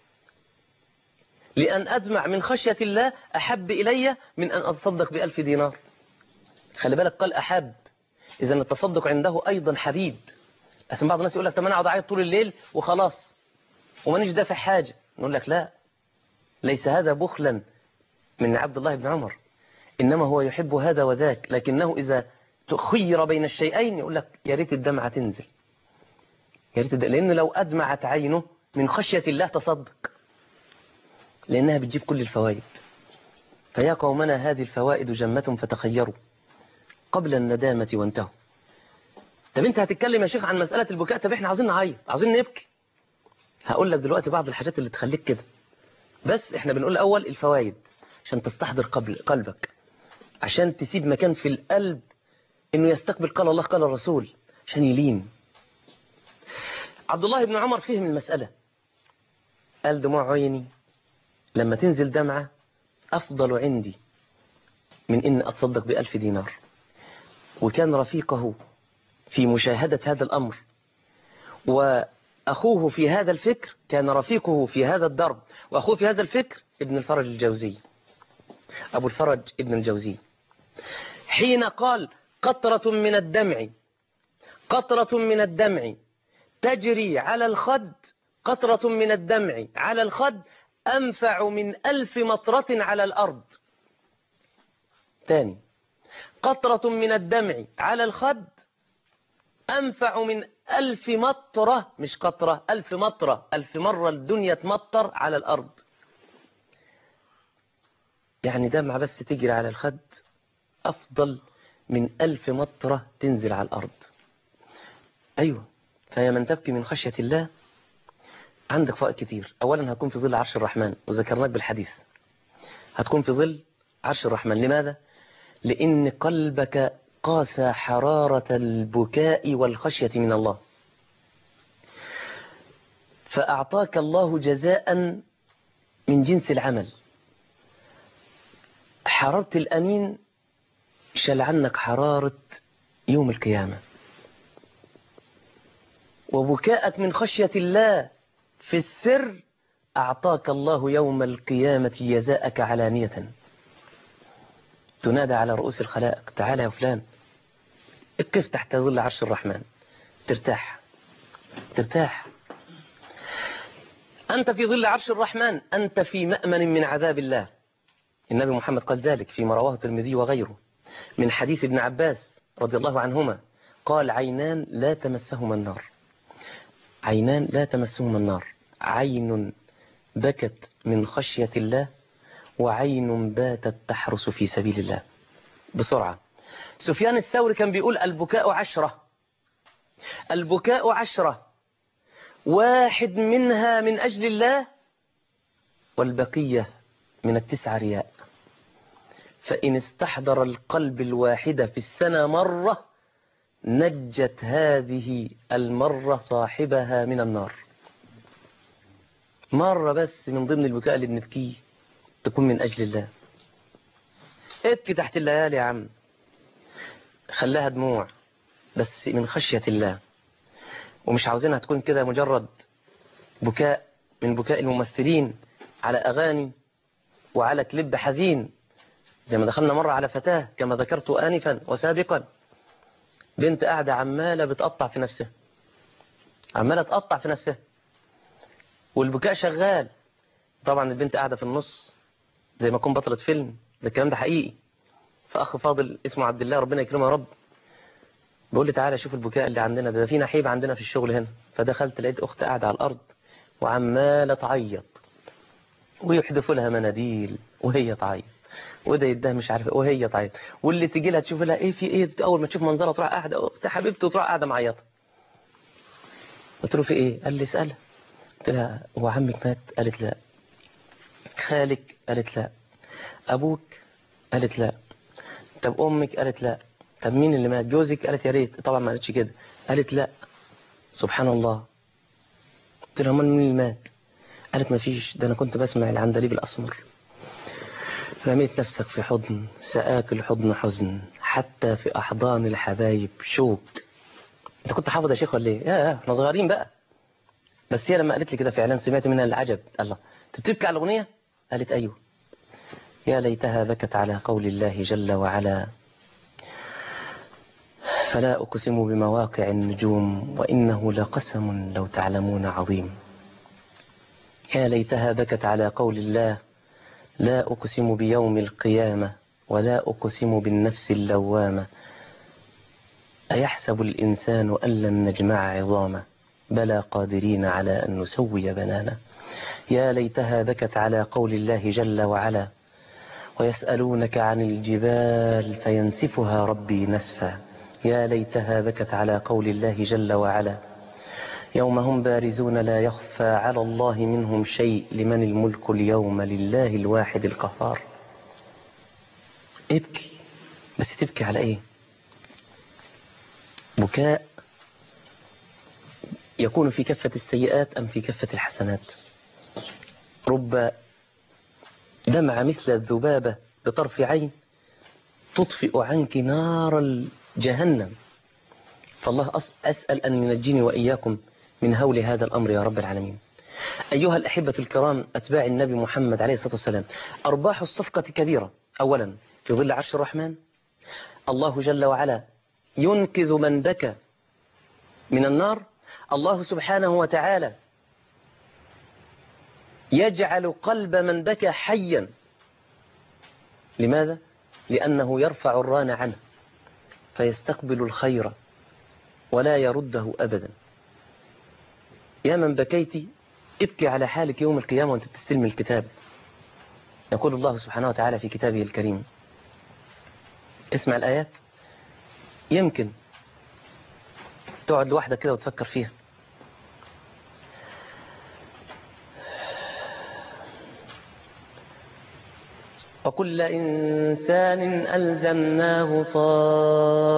لأن أدمع من خشية الله أحب إلي من أن أتصدق بألف دينار. خلي بالك قال أحب، إذا التصدق عنده أيضا حبيب. أسمع بعض الناس يقول لك طب أنا أقعد أعيط طول الليل وخلاص وما نيش دافع حاجة. نقول لك لا، ليس هذا بخلا من عبد الله بن عمر، إنما هو يحب هذا وذاك، لكنه إذا تخير بين الشيئين يقول لك يا ريت الدمعة تنزل، يا ريت، لأنه لو أدمعت عينه من خشية الله تصدق، لأنها بتجيب كل الفوائد. فيا قومنا هذه الفوائد جمة فتخيروا قبل الندامة وانتهوا. طب انت هتتكلم يا شيخ عن مسألة البكاء، طب احنا عاوزين نعيط، عاوزين نبكي. هقول لك دلوقتي بعض الحاجات اللي تخليك كده، بس احنا بنقول الأول الفوائد عشان تستحضر قبل قلبك، عشان تسيب مكان في القلب انه يستقبل قال الله قال الرسول، عشان يلين. عبد الله بن عمر فهم المسألة، قال دموع عيني لما تنزل دمعة أفضل عندي من إن أتصدق بألف دينار. وكان رفيقه في مشاهدة هذا الأمر وأخوه في هذا الفكر، كان رفيقه في هذا الدرب وأخوه في هذا الفكر ابن الفرج الجوزي، أبو الفرج ابن الجوزي، حين قال قطرة من الدمع قطرة من الدمع تجري على الخد، قطرة من الدمع على الخد أنفع من ألف مطرة على الأرض. تاني، قطرة من الدمع على الخد أنفع من ألف مطرة، مش قطرة، ألف مطرة، ألف مرة الدنيا تمطر على الأرض. يعني دمعة بس تجري على الخد أفضل من ألف مطرة تنزل على الأرض. أيوة، فيا من تبكي من خشية الله عندك فوائد كتير. أولا هتكون في ظل عرش الرحمن، وذكرناك بالحديث هتكون في ظل عرش الرحمن. لماذا؟ لأن قلبك قاسى حرارة البكاء والخشية من الله، فأعطاك الله جزاء من جنس العمل. حرارة الأمين شال عنك حرارة يوم القيامة، وبكاءك من خشية الله في السر أعطاك الله يوم القيامة جزاءك علانية. تنادى على رؤوس الخلائق: تعالى يا فلان، اقف تحت ظل عرش الرحمن، ترتاح ترتاح. أنت في ظل عرش الرحمن، أنت في مأمن من عذاب الله. النبي محمد قال ذلك فيما رواه الترمذي وغيره من حديث ابن عباس رضي الله عنهما، قال: عينان لا تمسهما النار، عينان لا تمسهما النار، عين بكت من خشية الله، وعين باتت تحرس في سبيل الله. بسرعة، سفيان الثوري كان بيقول: البكاء عشرة، البكاء عشرة، واحد منها من أجل الله، والبقية من التسعة رياء. فإن استحضر القلب الواحدة في السنة مرة نجت هذه المرة صاحبها من النار. مرة بس من ضمن البكاء اللي بنبكيه تكون من أجل الله. ابكي تحت الليالي يا عم، خلاها دموع بس من خشية الله. ومش عاوزينها تكون كده مجرد بكاء من بكاء الممثلين على أغاني وعلى كليب حزين، زي ما دخلنا مرة على فتاة كما ذكرت آنفا وسابقا، بنت قاعدة عمالة بتقطع في نفسها، عمالة تقطع في نفسها والبكاء شغال. طبعا البنت قاعدة في النص زي ما تكون بطلة فيلم، ده الكلام ده حقيقي. فأخ فاضل اسمه عبد الله، ربنا يكرمه يا رب، بيقول لي: تعالى شوف البكاء اللي عندنا ده, ده في نحيب عندنا في الشغل هنا. فدخلت لقيت أخت قاعدة على الأرض وعمالة تعيط، ويحدفوا لها مناديل وهي تعيط، وده يدها مش عارف وهي تعيط، واللي تيجي لها تشوف لها ايه في ايه، اول ما تشوف منظرها تروح قاعده اخت حبيبتي وتروح قاعده معيطه. قلت له: في ايه؟ قال لي: اسالها. قلت لها: هو عمك مات؟ قالت: لا. خالك؟ قالت: لا. ابوك؟ قالت: لا. طب امك؟ قالت: لا. طب مين اللي مات؟ جوزك؟ قالت: يا ريت. طبعا ما قالتش كده، قالت: لا. سبحان الله. قلت لها: امال مين اللي مات؟ قالت: ما فيش، ده انا كنت بسمع العندليب الاسمر. رميت نفسك في حضن سآك الحضن حزن، حتى في أحضان الحبايب شوك. أنت كنت حافظ يا شيخ ولا إيه؟ يا احنا صغيرين بقى. بس هي لما قالت لي كده فعلا سمعت منها العجب. الله، أنت بتبكي على الأغنية؟ قالت: أيوه. يا ليتها بكت على قول الله جل وعلا: فلا أقسم بمواقع النجوم وإنه لقسم لو تعلمون عظيم. يا ليتها بكت على قول الله: لا أقسم بيوم القيامة ولا أقسم بالنفس اللوامة، أيحسب الإنسان أن لن نجمع عظامه، بلى قادرين على أن نسوي بنانه. يا ليتها بكت على قول الله جل وعلا: ويسألونك عن الجبال فينسفها ربي نسفا. يا ليتها بكت على قول الله جل وعلا: يوم هم بارزون لا يخفى على الله منهم شيء لمن الملك اليوم لله الواحد القهار. ابكي، بس تبكي على ايه؟ بكاء يكون في كفة السيئات أم في كفة الحسنات؟ رب دمع مثل الذبابة بطرف عين تطفئ عنك نار جهنم. فالله أسأل أن ينجيني وإياكم من هول هذا الأمر يا رب العالمين. أيها الأحبة الكرام أتباع النبي محمد عليه الصلاة والسلام، أرباح الصفقة كبيرة. أولا في ظل عرش الرحمن الله جل وعلا ينقذ من بكى من النار. الله سبحانه وتعالى يجعل قلب من بكى حيا. لماذا؟ لأنه يرفع الران عنه فيستقبل الخير ولا يرده أبدا. يا من بكيت ابكي على حالك يوم القيامة وانت بتستلم الكتاب. يقول الله سبحانه وتعالى في كتابه الكريم، اسمع الآيات يمكن تقعد لوحدك كده وتفكر فيها. وكل إنسان ألزمناه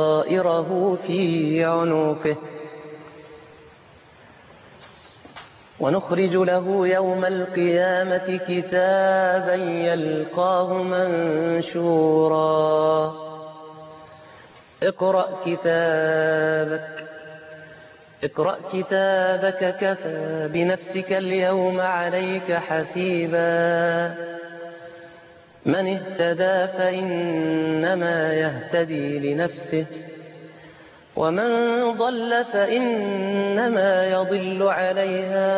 طائره في عنقه ونخرج له يوم القيامة كتابا يلقاه منشورا اقرأ كتابك اقرأ كتابك كفى بنفسك اليوم عليك حسيبا من اهتدى فإنما يهتدي لنفسه ومن ضل فإنما يضل عليها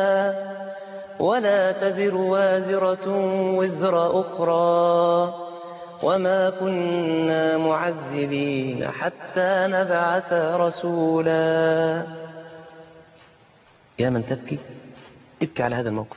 ولا تزر وازرة وزر أخرى وما كنا معذبين حتى نبعث رسولا. يا من تبكي ابكي على هذا الموقف.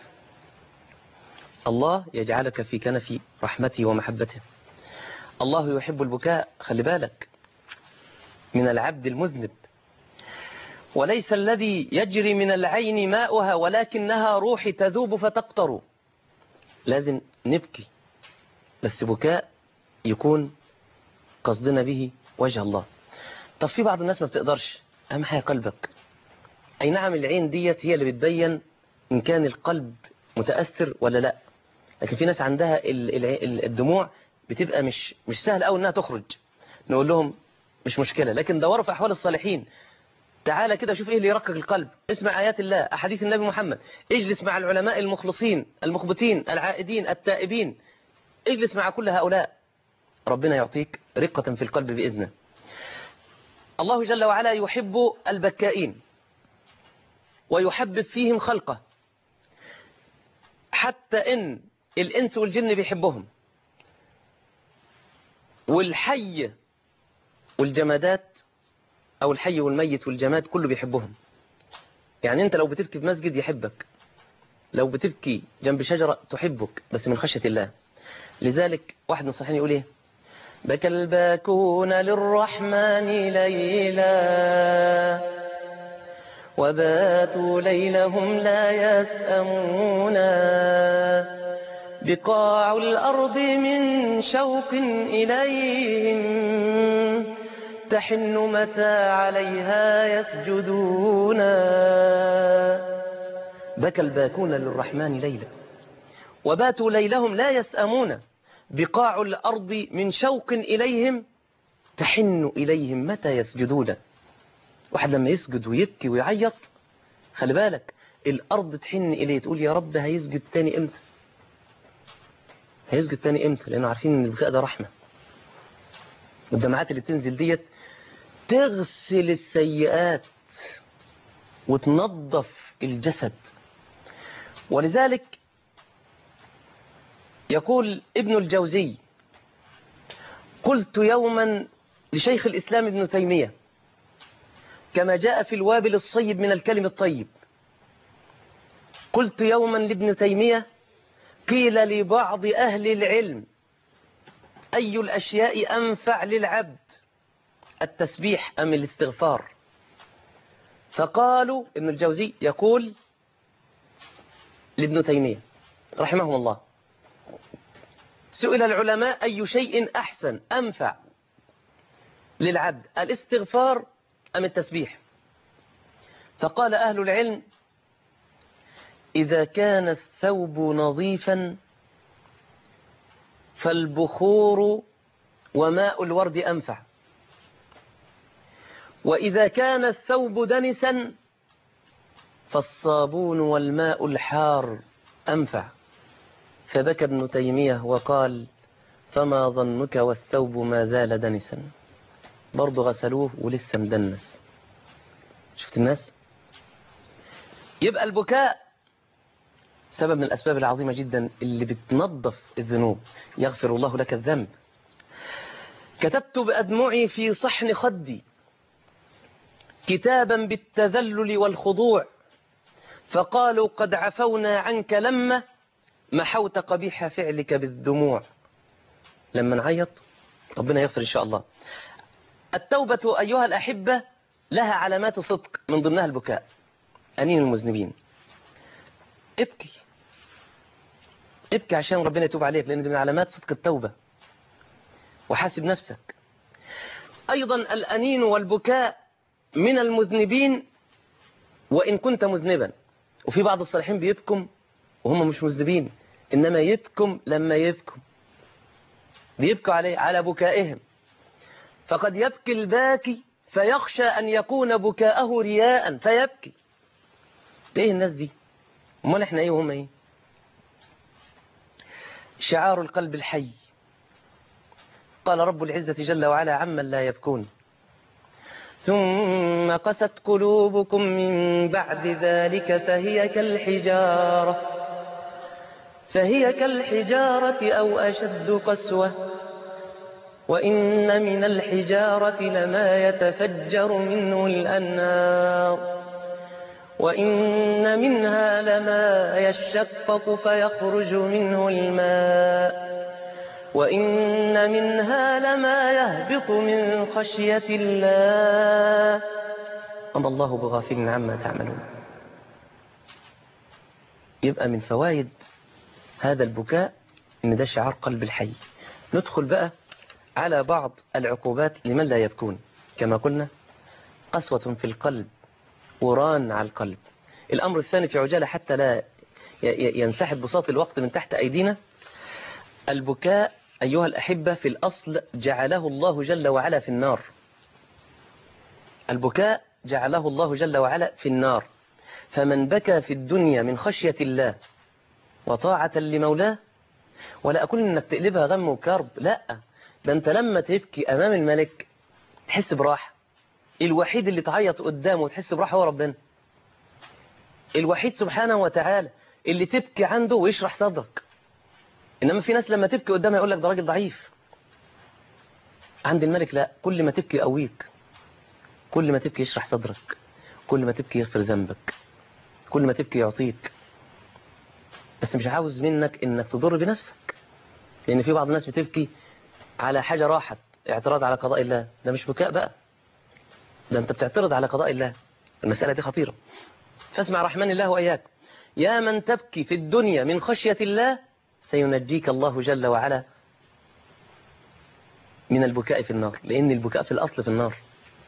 الله يجعلك في كنف رحمته ومحبته. الله يحب البكاء، خلي بالك، من العبد المذنب، وليس الذي يجري من العين ماؤها ولكنها روح تذوب فتقطر. لازم نبكي، بس بكاء يكون قصدنا به وجه الله. طب في بعض الناس ما بتقدرش، أهم حاجة قلبك. أي نعم العين ديت هي اللي بتبين إن كان القلب متأثر ولا لا، لكن في ناس عندها الدموع بتبقى مش مش سهل أوي إنها تخرج. نقول لهم مش مشكلة، لكن دوروا في أحوال الصالحين. تعالى كده شوف إيه اللي يرقق القلب. اسمع آيات الله، أحاديث النبي محمد، اجلس مع العلماء المخلصين المخبتين العائدين التائبين، اجلس مع كل هؤلاء، ربنا يعطيك رقة في القلب بإذنه. الله جل وعلا يحب البكائين ويحبب فيهم خلقه، حتى إن الإنس والجن بيحبهم، والحي والجمادات أو الحي والميت والجماد كله بيحبهم. يعني أنت لو بتبكي في مسجد يحبك، لو بتبكي جنب شجرة تحبك، بس من خشية الله. لذلك واحد من الصحيحين يقول إيه؟ بكى الباكون للرحمن ليلا وباتوا ليلهم لا يسأمون بقاع الأرض من شوق إليهم تحن متى عليها يسجدون. بكى الباكون للرحمن ليلا وباتوا ليلهم لا يسأمون بقاع الأرض من شوق إليهم تحن إليهم متى يسجدون. واحد لما يسجد ويبكي ويعيط، خلي بالك الأرض تحن إليه، تقول يا رب هيسجد تاني إمتى، هيسجد تاني إمتى، لأنه عارفين إن البكاء ده رحمة. والدمعات اللي بتنزل ديت تغسل السيئات وتنظف الجسد. ولذلك يقول ابن الجوزي: قلت يوما لشيخ الإسلام ابن تيمية كما جاء في الوابل الصيب من الكلم الطيب، قلت يوما لابن تيمية: قيل لبعض أهل العلم أي الأشياء أنفع للعبد، التسبيح أم الاستغفار؟ فقالوا، ابن الجوزي يقول لابن تيمية رحمه الله: سئل العلماء أي شيء أحسن أنفع للعبد، الاستغفار أم التسبيح؟ فقال أهل العلم: إذا كان الثوب نظيفا فالبخور وماء الورد أنفع، وإذا كان الثوب دنسا فالصابون والماء الحار أنفع. فبكى ابن تيمية وقال: فما ظنك والثوب ما زال دنسا؟ برضو غسلوه ولسه مدنس. شفت الناس؟ يبقى البكاء سبب من الأسباب العظيمة جدا اللي بتنظف الذنوب. يغفر الله لك الذنب. كتبت بأدمعي في صحن خدي كتابا بالتذلل والخضوع، فقالوا قد عفونا عنك لما محوت قبيح فعلك بالدموع. لما نعيط ربنا يغفر إن شاء الله. التوبة أيها الأحبة لها علامات صدق، من ضمنها البكاء. أنين المذنبين، ابكي ابكي عشان ربنا يتوب عليك، لأن دي من علامات صدق التوبة. وحاسب نفسك. أيضا الأنين والبكاء من المذنبين وإن كنت مذنبا. وفي بعض الصالحين بيبكم وهم مش مذنبين، إنما يبكم لما يبكم بيبكوا عليه على بكائهم. فقد يبكي الباكي فيخشى أن يكون بكاءه رياء فيبكي. ايه الناس دي؟ امال احنا ايه وهم ايه؟ شعار القلب الحي. قال رب العزة جل وعلا عمن لا يبكون ثم قست قلوبكم من بعد ذلك فهي كالحجارة فهي كالحجارة أو أشد قسوة وإن من الحجارة لما يتفجر منه الأنهار وإن منها لما يشقق فيخرج منه الماء وإن منها لما يهبط من خشية الله وما الله بغافل عما تعملون. يبقى من فوائد هذا البكاء إن ده شعار قلب الحي. ندخل بقى على بعض العقوبات لمن لا يبكون. كما قلنا قسوة في القلب، وران على القلب. الأمر الثاني في عجالة حتى لا ينسحب بساط الوقت من تحت أيدينا. البكاء أيها الأحبة في الأصل جعله الله جل وعلا في النار. البكاء جعله الله جل وعلا في النار. فمن بكى في الدنيا من خشية الله وطاعة لمولاه، ولا أقول إنك تقلبها غم وكرب، لا، ده أنت لما تبكي أمام الملك تحس براحة. الوحيد اللي تعيط قدامه وتحس براحة هو ربنا. الوحيد سبحانه وتعالى اللي تبكي عنده ويشرح صدرك. إنما في ناس لما تبكي قدامها يقول لك ده راجل ضعيف. عند الملك لا، كل ما تبكي يقويك، كل ما تبكي يشرح صدرك، كل ما تبكي يغفر ذنبك، كل ما تبكي يعطيك. بس مش عاوز منك إنك تضر بنفسك، لأن في بعض الناس بتبكي على حاجة راحت، اعتراض على قضاء الله. ده مش بكاء بقى، ده أنت بتعترض على قضاء الله. المسألة دي خطيرة. فاسمع رحمن الله وإياك. يا من تبكي في الدنيا من خشية الله سينجيك الله جل وعلا من البكاء في النار، لأن البكاء في الأصل في النار.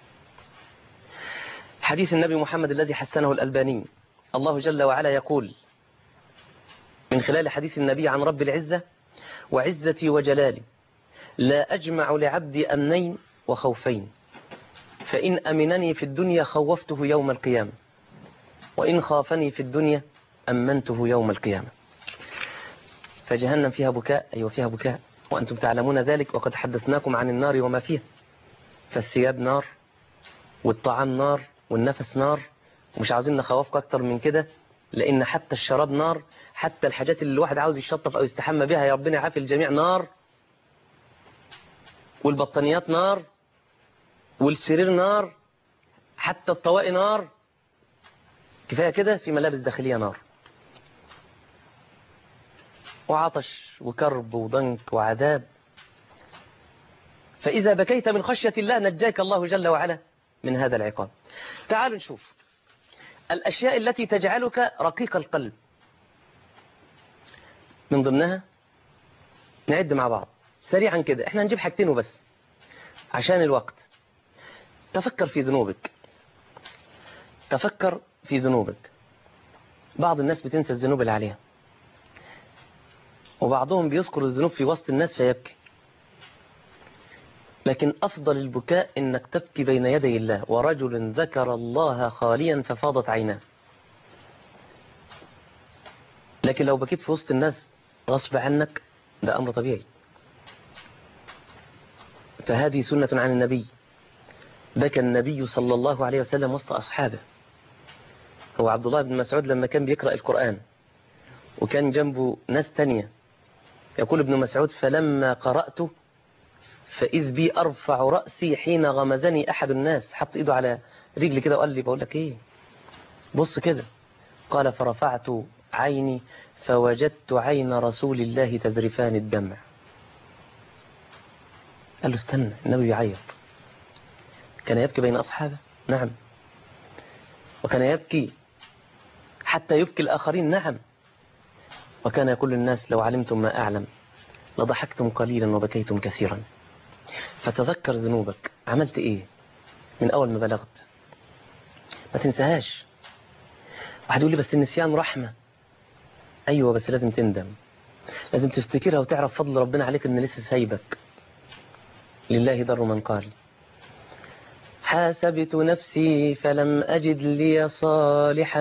حديث النبي محمد الذي حسنه الألباني، الله جل وعلا يقول من خلال حديث النبي عن رب العزة: وعزتي وجلالي لا أجمع لعبدي أمنين وخوفين، فإن أمنني في الدنيا خوفته يوم القيامة، وإن خافني في الدنيا أمنته يوم القيامة. فجهنم فيها بكاء، أيوة فيها بكاء، وأنتم تعلمون ذلك، وقد حدثناكم عن النار وما فيها. فالثياب نار، والطعام نار، والنفس نار، ومش عاوزين نخوفك أكتر من كده، لأن حتى الشراب نار، حتى الحاجات اللي الواحد عاوز يشطف أو يستحمى بها، يا ربنا يعافي الجميع، نار، والبطانيات نار، والسرير نار، حتى الطواقي نار. كفاية كده في ملابس داخلية نار، وعطش وكرب وضنك وعذاب. فإذا بكيت من خشية الله نجاك الله جل وعلا من هذا العقاب. تعالوا نشوف الأشياء التي تجعلك رقيق القلب. من ضمنها نعد مع بعض سريعا كده، احنا نجيب حاجتين وبس عشان الوقت. تفكر في ذنوبك، تفكر في ذنوبك. بعض الناس بتنسى الذنوب اللي عليها، وبعضهم بيذكر الذنوب في وسط الناس فيبكي. لكن أفضل البكاء إنك تبكي بين يدي الله. ورجل ذكر الله خاليا ففاضت عيناه. لكن لو بكيت في وسط الناس غصب عنك ده أمر طبيعي. فهذه سنة عن النبي. بكى النبي صلى الله عليه وسلم وسط أصحابه. هو عبد الله بن مسعود لما كان بيقرأ القرآن وكان جنبه ناس تانية، يقول ابن مسعود: فلما قرأته فإذ بي أرفع رأسي حين غمزني أحد الناس. حط إيده على رجلي كده وقال لي: بقول لك إيه، بص كده. قال: فرفعت عيني فوجدت عين رسول الله تذرفان الدمع. قال له: استنى، النبي يعيط. كان يبكي بين أصحابه؟ نعم. وكان يبكي حتى يبكي الآخرين؟ نعم. وكان يقول للناس: لو علمتم ما أعلم لضحكتم قليلا وبكيتم كثيرا. فتذكر ذنوبك، عملت إيه من أول ما بلغت، ما تنساهاش. واحد يقول لي بس النسيان رحمة. أيوة بس لازم تندم، لازم تفتكرها وتعرف فضل ربنا عليك إن لسه سايبك. لله در من قال حاسبت نفسي فلم أجد لي صالحا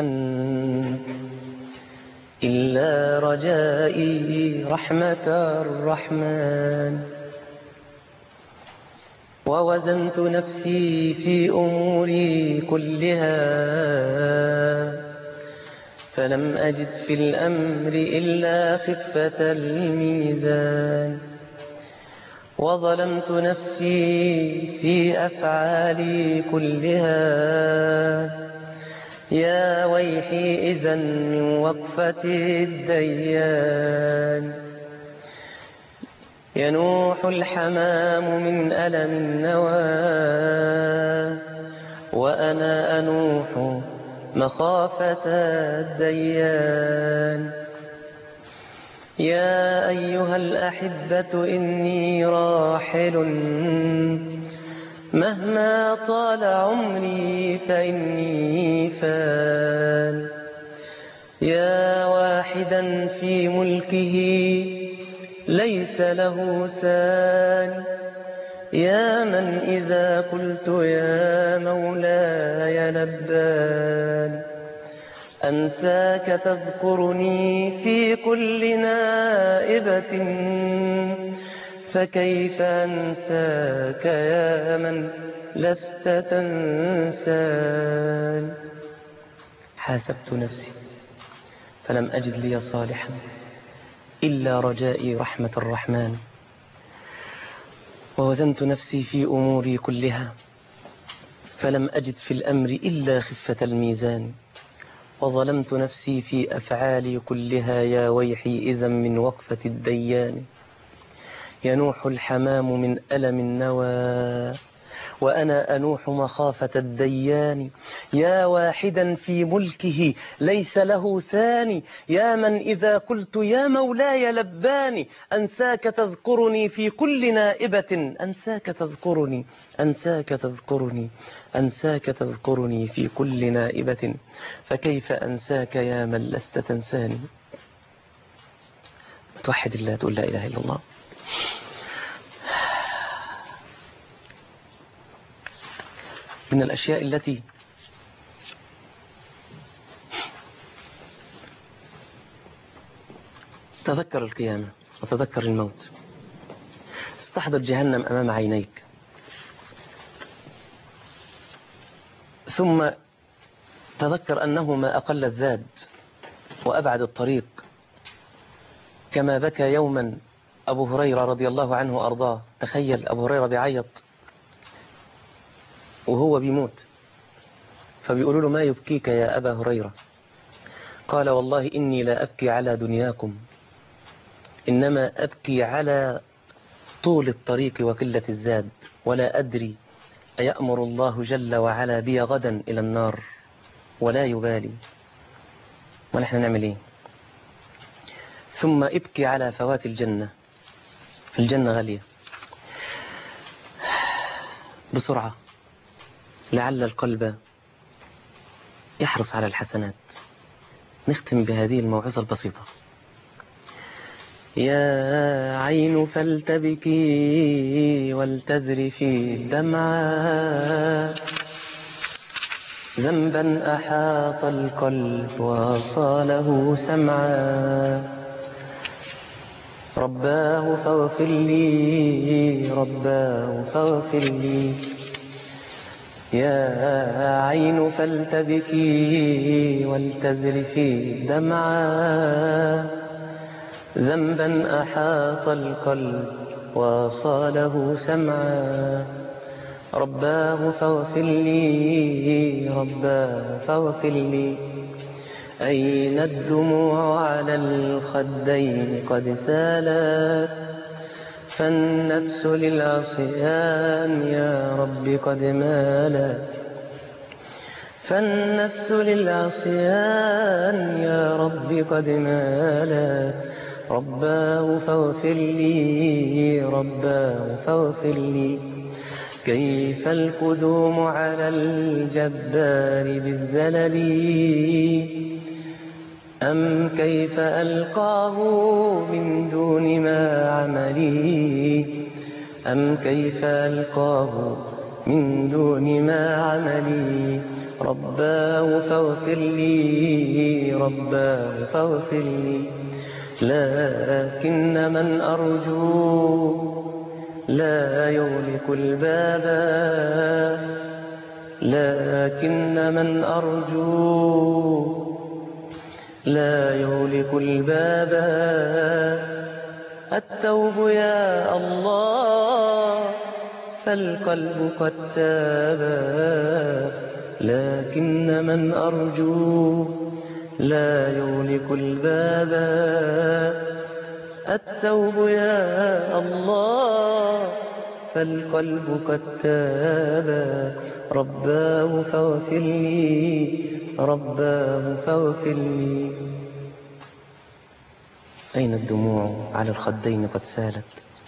إلا رجائي رحمة الرحمن، ووزنت نفسي في أموري كلها فلم أجد في الأمر إلا خفة الميزان، وظلمت نفسي في أفعالي كلها يا ويحي إذا من وقفة الديان، ينوح الحمام من ألم النوى وأنا أنوح مخافة الديان، يا أيها الأحبة إني راحل مهما طال عمري فإني فان، يا واحدا في ملكه ليس له ثان، يا من إذا قلت يا مولاي لبان، أنساك تذكرني في كل نائبة فكيف أنساك يا من لست تنسان، حاسبت نفسي فلم أجد لي صالحا إلا رجائي رحمة الرحمن، ووزنت نفسي في أموري كلها فلم أجد في الأمر إلا خفة الميزان، وظلمت نفسي في أفعالي كلها يا ويحي إذا من وقفة الديان، ينوح الحمام من ألم النوى وأنا أنوح مخافة الديان، يا واحدا في ملكه ليس له ثاني، يا من إذا قلت يا مولاي لباني، أنساك تذكرني في كل نائبة، أنساك تذكرني أنساك تذكرني أنساك تذكرني في كل نائبة فكيف أنساك يا من لست تنساني. توحد الله، تقول لا إله إلا الله. من الأشياء التي تذكر القيامة وتذكر الموت، استحضر جهنم أمام عينيك، ثم تذكر أنه ما أقل الذاد وأبعد الطريق، كما بكى يوما أبو هريرة رضي الله عنه وأرضاه. تخيل أبو هريرة بيعيط وهو بيموت، فبيقولوا له ما يبكيك يا أبا هريرة؟ قال والله إني لا أبكي على دنياكم، إنما أبكي على طول الطريق وقلة الزاد، ولا أدري أيأمر الله جل وعلا بي غدا إلى النار ولا يبالي، ونحن نعمل إيه؟ ثم ابكي على فوات الجنة، في الجنة غالية، بسرعة لعل القلب يحرص على الحسنات. نختم بهذه الموعظة البسيطة. يا عين فلتبكي ولتذرفي دمعا، ذنبا أحاط القلب وصاله سمعا، رباه فاغفر لي رباه فاغفر لي، يا عين فلتبكي ولتذرفي دمعا، ذنبا أحاط القلب وصاله سمعا، رباه فاغفر لي رباه فاغفر لي، أين الدموع على الخدين قد سالت، فالنفس للعصيان يا رب قد مالت، فالنفس للعصيان يا رب قد مالت، رباه فاغفر لي رباه فاغفر لي، كيف القدوم على الجبار بالذلل، أم كيف ألقاه من دون ما عملي أم كيف ألقاه من دون ما عملي رباه فاغفر لي رباه فاغفر لي لكن من أرجو لا يغلق الباب لكن من أرجو لا يغلق الباب التوب يا الله فالقلب قد تاب لكن من أرجو لا يغلق الباب التوب يا الله فالقلب قد تاب رباه فاغفر لي رباه فاغفر لي. أين الدموع على الخدين قد سالت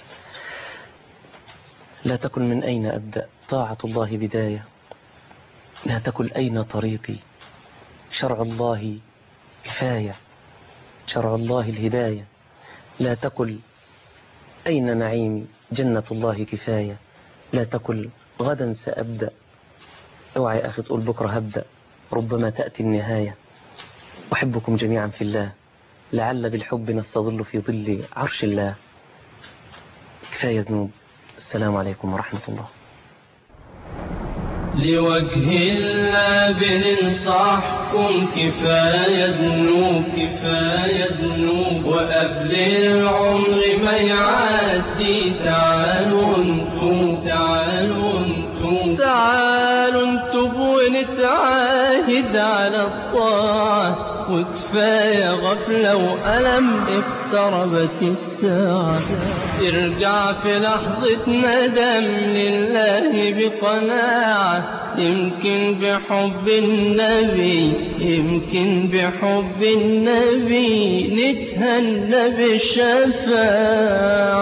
لا تكن من أين أبدأ طاعة الله بداية لا تكن أين طريقي شرع الله كفاية شرع الله الهداية لا تقل أين نعيمي جنة الله كفاية لا تقل غدا سأبدأ اوعي أخي تقول بكرة هبدأ ربما تأتي النهاية. أحبكم جميعا في الله لعل بالحب نستظل في ظل عرش الله. كفاية ذنوب. السلام عليكم ورحمة الله. لوجه الله بننصحكم كفاية ذنوب كفاية ذنوب وقبل العمر ما يعدي تعالوا انتم تعالوا انتم تعالوا انتم ونتعاهد على الطاعة وكفاية غفلة وألم اقتربت الساعة ارجع في لحظة ندم لله بقناعة يمكن بحب النبي يمكن بحب النبي نتهنى بالشفاعة.